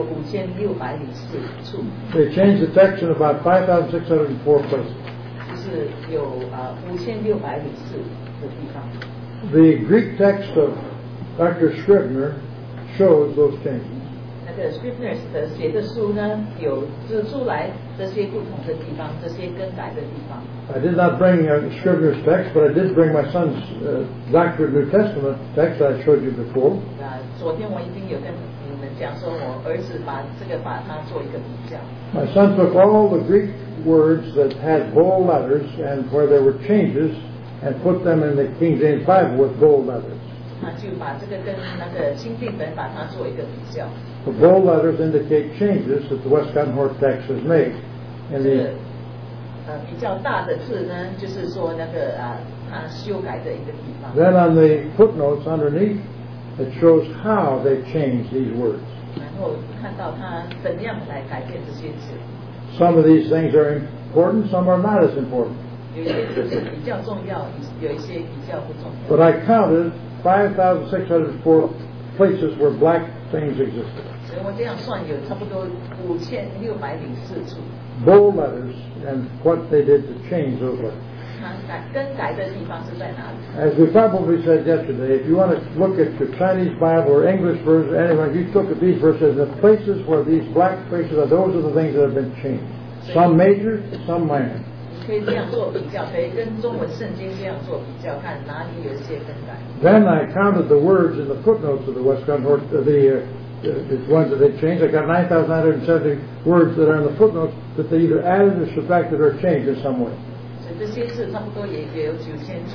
5604处， They changed the text in about 5,604 places. 就是有5604的地方。 The Greek text of Dr. Scribner shows those changes. 那个 Scribners 的写的书呢，有指出来这些不同的地方，这些更改的地方。 I did not bring Scribner's text, but I did bring my son's Doctrine New Testament text that I showed you before. 昨天我已经有跟你们讲说，我儿子把它做一个比较。 My son took all the Greek words that had bold letters and where there were changes and put them in the King James Bible with bold letters. 他就把这个跟那个新订本把它做一个比较。 The bold letters indicate changes that the Westcott Hort text has made. In the 比较大的字呢，就是说那个他修改的一个地方。 Then on the footnotes underneath, it shows how they changed these words. 然后看到他怎样来改变这些字。 Some of these things are important, some are not as important. 有一些字是比较重要，有一些比较不重要。 But I counted 5,604 places where black things existed. 所以我这样算有差不多5604处。 Bold letters and what they did to change those letters. 它更改的地方是在哪里 As we probably said yesterday, if you want to look at your Chinese Bible or English version, anyone, you look at these verses, the places where these black places are, those are the things that have been changed. Some major, some minor. 可以这样做比较，可以跟中文圣经这样做比较，看哪里有一些更改。 Then I counted the words in the footnotes of the Westcott Hort, the ones that they changed. I got 9,970 words that are in the footnotes that they either added or subtracted or changed in some way. 所以这些字差不多也有9970。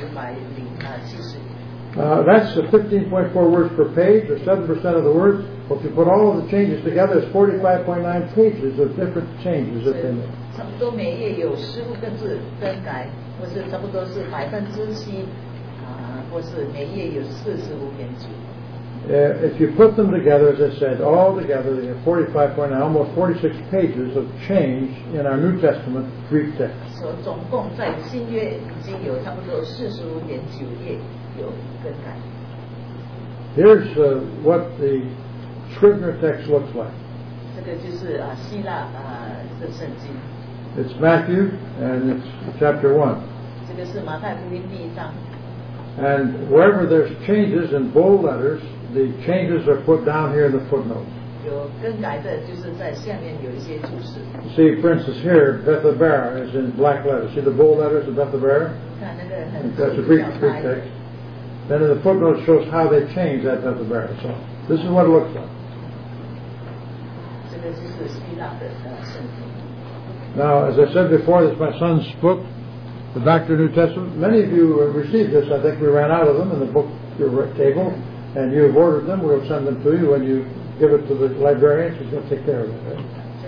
That's 15.4 words per page, or 7% of the words. Well, if you put all of the changes together, it's 45.9 pages of different changes that they made. 差不多每页有15个字更改，或是差不多是7%，或是每页有45.9。 If you put them together, as I said, all together, they have 45.9, almost 46 pages of change in our New Testament Greek text. 所总共在新约已经有差不多45.9页有更改。 Here's what the Scribner text looks like. 这个就是希腊的圣经。 It's Matthew, and it's chapter 1. 这个是马太福音第1章。 And wherever there's changes in bold letters, the changes are put down here in the footnotes. 有更改的，就是在下面有一些注释。 See, for instance, here, Bethabara is in black letters. See the bold letters of Bethabara? 看那个很 That's a Greek text. Then in the footnote shows how they changed that Bethabara. So this is what it looks like. 这个就是希腊的圣经。 Now, as I said before, this is my son's book, the Doctrine New Testament. Many of you received this. I think we ran out of them in the book table, and you have ordered them. We'll send them to you when you give it to the librarian. She's going to take care of it. Right?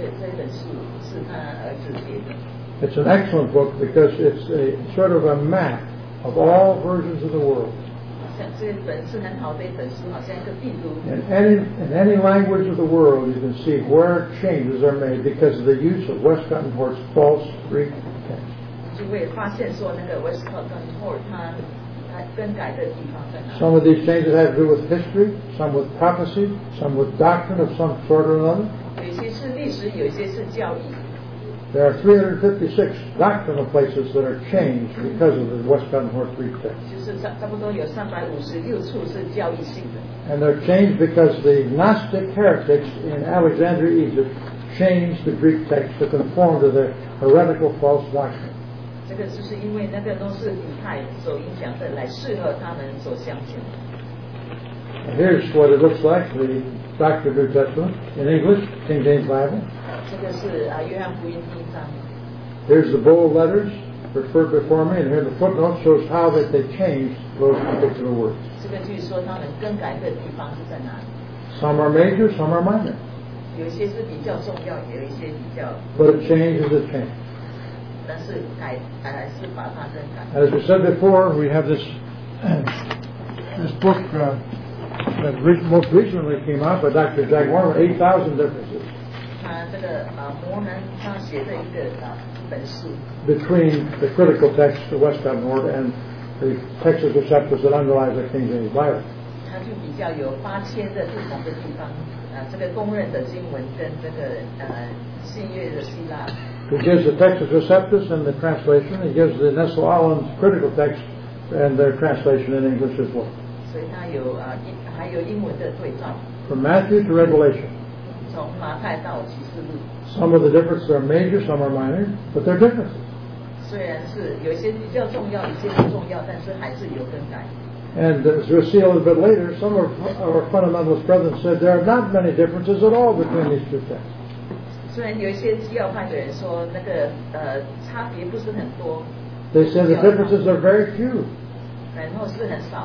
It's an excellent book because it's a sort of a map of all versions of the world. In any language of the world, you can see where changes are made because of the use of Westcott and Hort's false Greek text. Some of these changes have to do with history, some with prophecy, some with doctrine of some sort or another. There are 356 doctrinal places that are changed because of the Westcott and Hort Greek text. And they're changed because the Gnostic heretics in Alexandria, Egypt, changed the Greek text to conform to their heretical false doctrine. And here's what it looks like, the Doctrine of the New Testament in English, King James Bible. Here's the bold letters referred before me, and here the footnote shows how that they changed those particular words. Some are major, some are minor. But a change is a change. As we said before, we have this book that most recently came out by Dr. Jack Warner, 8,000 differences between the critical text, the Westcott and Hort, and the Textus Receptus that underlies the King James Bible. He gives the Textus Receptus and the translation. He gives the Nestle Aland's critical text and their translation in English as well. From Matthew to Revelation. 从马太到启示录。 Some of the differences are major, some are minor, but they're differences. 虽然是有一些比较重要，一些不重要，但是还是有更改。 And as we'll see a little bit later, some of our fundamentalist brethren said there are not many differences at all between these two texts. 虽然有一些基要派的人说那个差别不是很多。 They said the differences are very few. 然后是很少。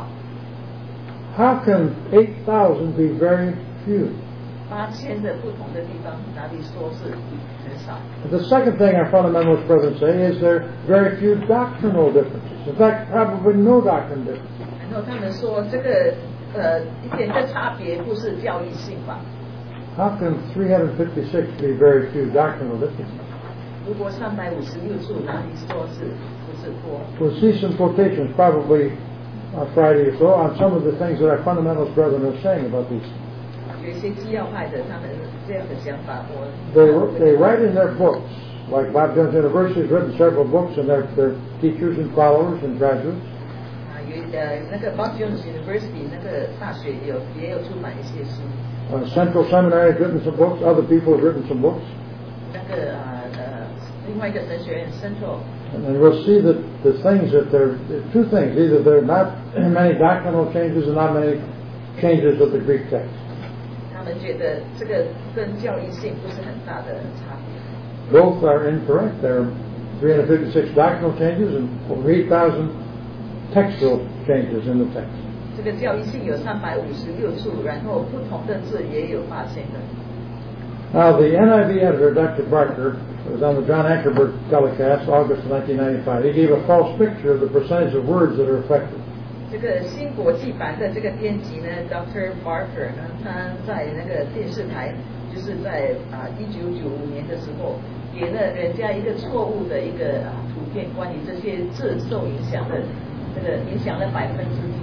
How can 8,000 be very few? 8000的不同的地方，哪里说是很少？ The second thing our fundamentalist brethren say is there are very few doctrinal differences. In fact, probably no doctrinal differences. 然后他们说这个一点的差别不是教义性吧？ How can 356 be very few doctrinal differences? 如果356处哪里说是不是多？ We'll see some quotations probably on Friday or so on some of the things that our fundamentalist brethren are saying about these. 有一些基要派的他们这样的想法， They write in their books, like Bob Jones University has written several books, and their teachers and followers and graduates. 那个 Bob Jones University 那个大学也有出版一些书。 Central Seminary has written some books. Other people have written some books. 那个另外一个神学院 Central。 And we'll see that the things that there are two things: either there are not many doctrinal changes and not many changes of the Greek text. 他们觉得这个跟教义性不是很大的差别。 Both are incorrect. There are 356 doctrinal changes and over 8,000 textual changes in the text. 这个教义性有356处，然后不同的字也有8000个。 Now, the NIV editor, Dr. Barker, was on the John Ankerberg telecast, August 1995. He gave a false picture of the percentage of words that are affected. 这个新国际版的这个编辑呢 ，Dr. Barker 呢，他在那个电视台，就是在1995年的时候，给了人家一个错误的一个图片，关于这些字受影响的，这个影响了几%。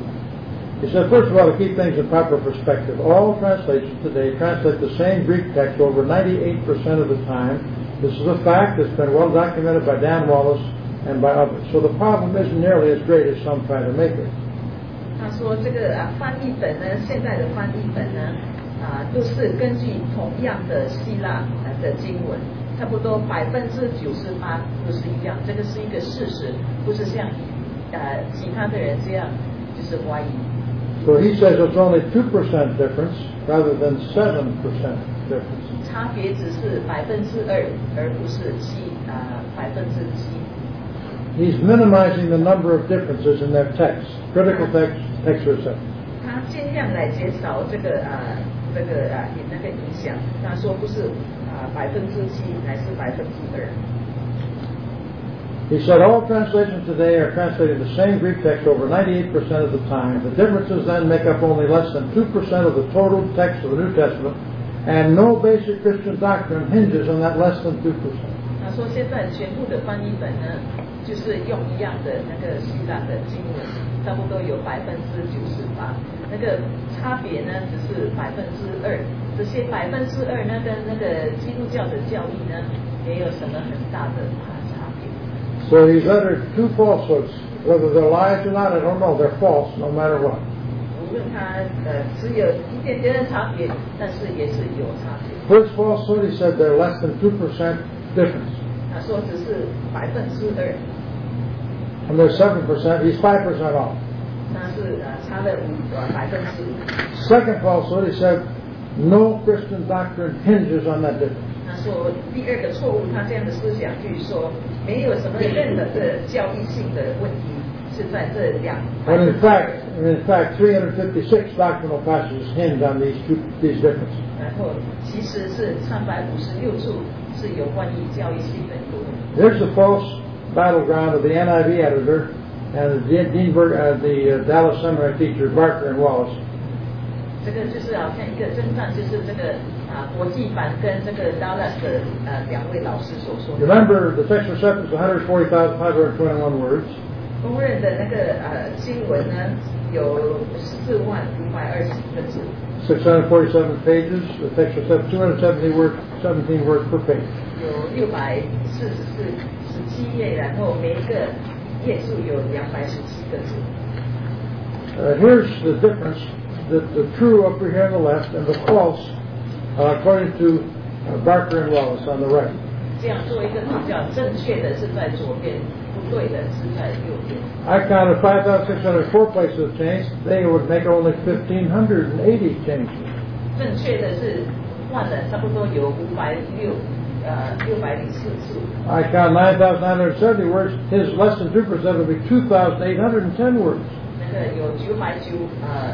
He said, first of all, to keep things in proper perspective, all translations today translate the same Greek text over 98% of the time. This is a fact that's been well documented by Dan Wallace and by others. So the problem isn't nearly as great as some try to make it. 他说这个翻译本呢，现在的翻译本呢，都是根据同样的希腊的经文，差不多98%都是一样，这个是一个事实，不是像其他的人这样就是怀疑。 So he says it's only 2% difference rather than 7% difference. 差别只是2%，而不是7%。 He's minimizing the number of differences in their text, critical text, text reception. 他尽量来减少这个那个影响。他说不是7%，还是2%。 He said all translations today are translating the same Greek text over 98% of the time. The differences then make up only less than 2% of the total text of the New Testament, and no basic Christian doctrine hinges on that less than 2%. 他说现在全部的翻译本呢，就是用一样的那个希腊的经文，差不多有98%，那个差别呢只是2%。这些2%呢，跟那个基督教的教义呢，也有什么很大的差别。 So he's uttered two falsehoods. Whether they're lies or not, I don't know. They're false no matter what. 无论他只有一点点的差别，但是也是有差别。 First falsehood, he said they're less than 2% difference. 他说只是2%， And there's 7%, he's 5% off. 那是差了5%。 Second falsehood, he said no Christian doctrine hinges on that difference. 他说第二个错误，他这样的思想就是说，没有什么任何的教义性的问题是在这 When in fact, 356 doctrinal passages hinge on these differences. 然后其实是356处是有关于教义性的一个问题。 There's the false battleground of the NIV editor and the Dallas Seminary teacher Barker and Wallace. 这个就是好像一个征战，就是这个国际版跟这个 Dallas 的两位老师所说的。 Remember, the text reception is 140,521 words. 公认的那个经文呢，有14,520个字。 647 pages. The text reception 217 words per page. 有647页，然后每一个页数有217个字。 Here's the difference: the true up here on the left and the false according to Barker and Wallace on the right. 这样做一个比较，正确的是在左边，不对的是在右边。 I counted 5,604 places of change. They would make only 1,580 changes. 正确的是换了差不多有604次。 I count 9,970 words. His less than 2% would be 2,810 words. 那个有970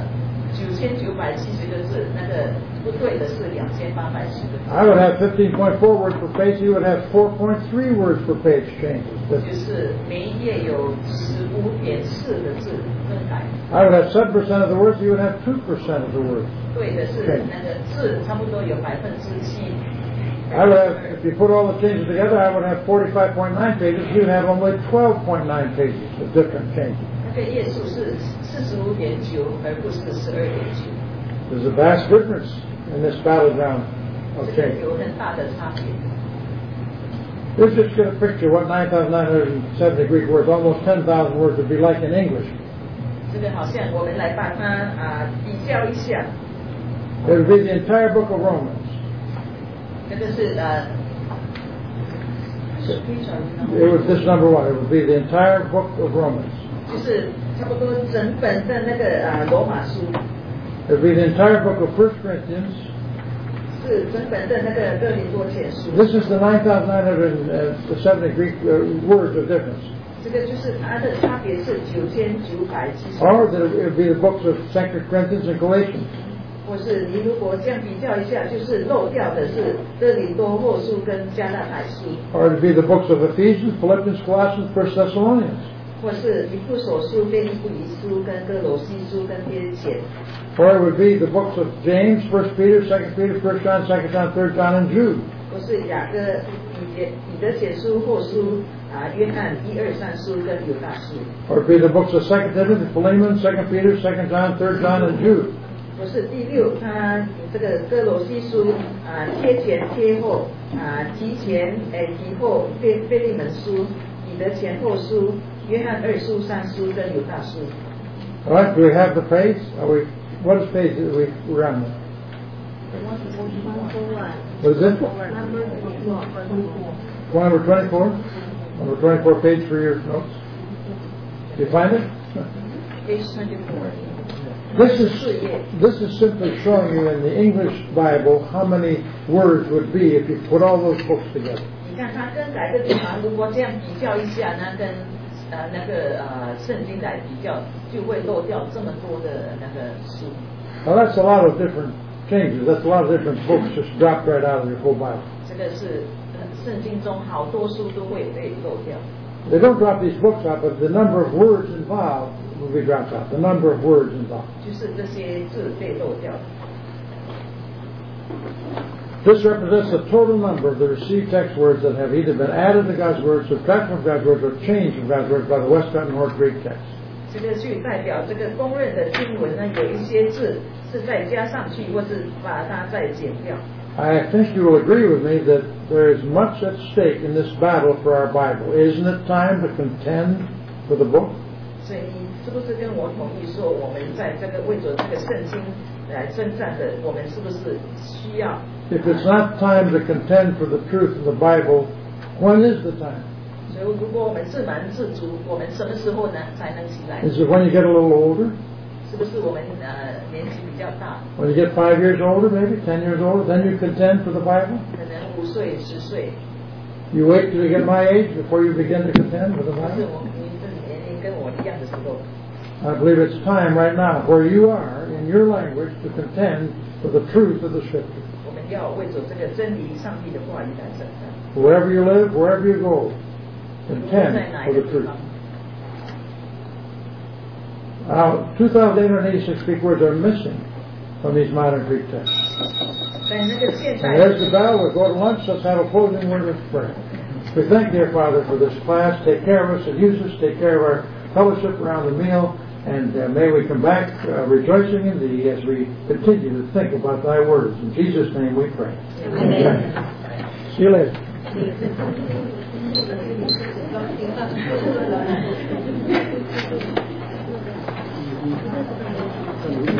个字，那个不对的是2810个字。 I would have 15.4 words per page. He would have 4.3 words per page changes. 就是每一页有15.4个字更改。 I would have 7% of the words. He would have 2% of the words. 对的是那个字差不多有7%。 I would have, if you put all the changes together, I would have 45.9 pages. He would have only 12.9 pages of different changes. 那个页数是45.9，而不是12.9。 There's a vast difference in this battleground of 这个 change. 有很大的差别。 Let's just get a picture of what 9,970 Greek words, almost 10,000 words, would be like in English. 这个好像我们来把它比较一下。 It would be the entire book of Romans. 这个是 It was this number one. It would be the entire book of Romans. 就是差不多整本的那个罗马书。 It would be the entire book of 1 Corinthians. 是整本的那个哥林多前书。 This is the 9,970 Greek words of difference. 这个就是它的差别是9970。 Or that it would be the books of 2 Corinthians and Galatians. 或是你如果这样比较一下，就是漏掉的是哥林多后书跟加拉太书。 Or it would be the books of Ephesians, Philippians, Colossians, 1 Thessalonians. 或是以弗所书、腓立比书跟哥罗西书跟帖前。 Or it would be the books of James, 1 Peter, 2 Peter, 1 John, 2 John, 3 John, and Jude. 或是雅各、彼得前书、后书约翰1、2、3书跟犹大书。 Or it would be the books of 2 Timothy, Philemon, 2 Peter, 2 John, 3 John, and Jude. 或是第6，他这个哥罗西书贴前贴后提前提后腓利门书、彼得前后书、约翰2书、3书跟犹大书。 All right, do we have the page? What is page that we're on? What is it? Number 24? Number 24 page for your notes. Do you find it? Page 24. This is simply showing you in the English Bible how many words would be if you put all those books together. 你看它更改的地方，如果这样比较一下呢，跟那个圣经来比较，就会漏掉这么多的那个书。 Now that's a lot of different changes. That's a lot of different books just dropped right out of your whole Bible. 这个是圣经中好多书都会被漏掉。 They don't drop these books out, but the number of words involved will be dropped out. The number of words involved. 就是这些字被漏掉。 This represents the total number of the received text words that have either been added to God's Word, subtracted from God's Word, or changed from God's Word by the Westcott and Hort Greek text. 这个去代表这个公认的经文呢，有一些字是再加上去，或是把它再减掉。 I think you will agree with me that there is much at stake in this battle for our Bible. Isn't it time to contend for the book? 所以你是不是跟我同意说，我们在这个为着这个圣经来征战的，我们是不是需要？ If it's not time to contend for the truth of the Bible, when is the time? 所以如果我们自满自足，我们什么时候呢才能起来？ Is it when you get a little older? 是不是我们年纪比较大？ When you get 5 years older, maybe 10 years older, then you contend for the Bible? 可能5岁、10岁。 You wait till you get my age before you begin to contend for the 但是 Bible? 您这年龄跟我一样的时候， I believe it's time right now, where you are, in your language, to contend for the truth of the Scripture. 我们要为着这个真理、上帝的话语来征战。 Wherever you live, wherever you go, 无论 contend 在哪 for 一个 the 地 truth. 方。 2,886 Greek words are missing from these modern Greek texts. 在那个现 And 代， there's the bell. We'll go to lunch. Let's have a closing word of prayer. We thank dear Father for this class. Take care of us and use us. Take care of our fellowship around the meal. And may we come back rejoicing in Thee as we continue to think about Thy words. In Jesus' name we pray. Amen. See you later. Thank you.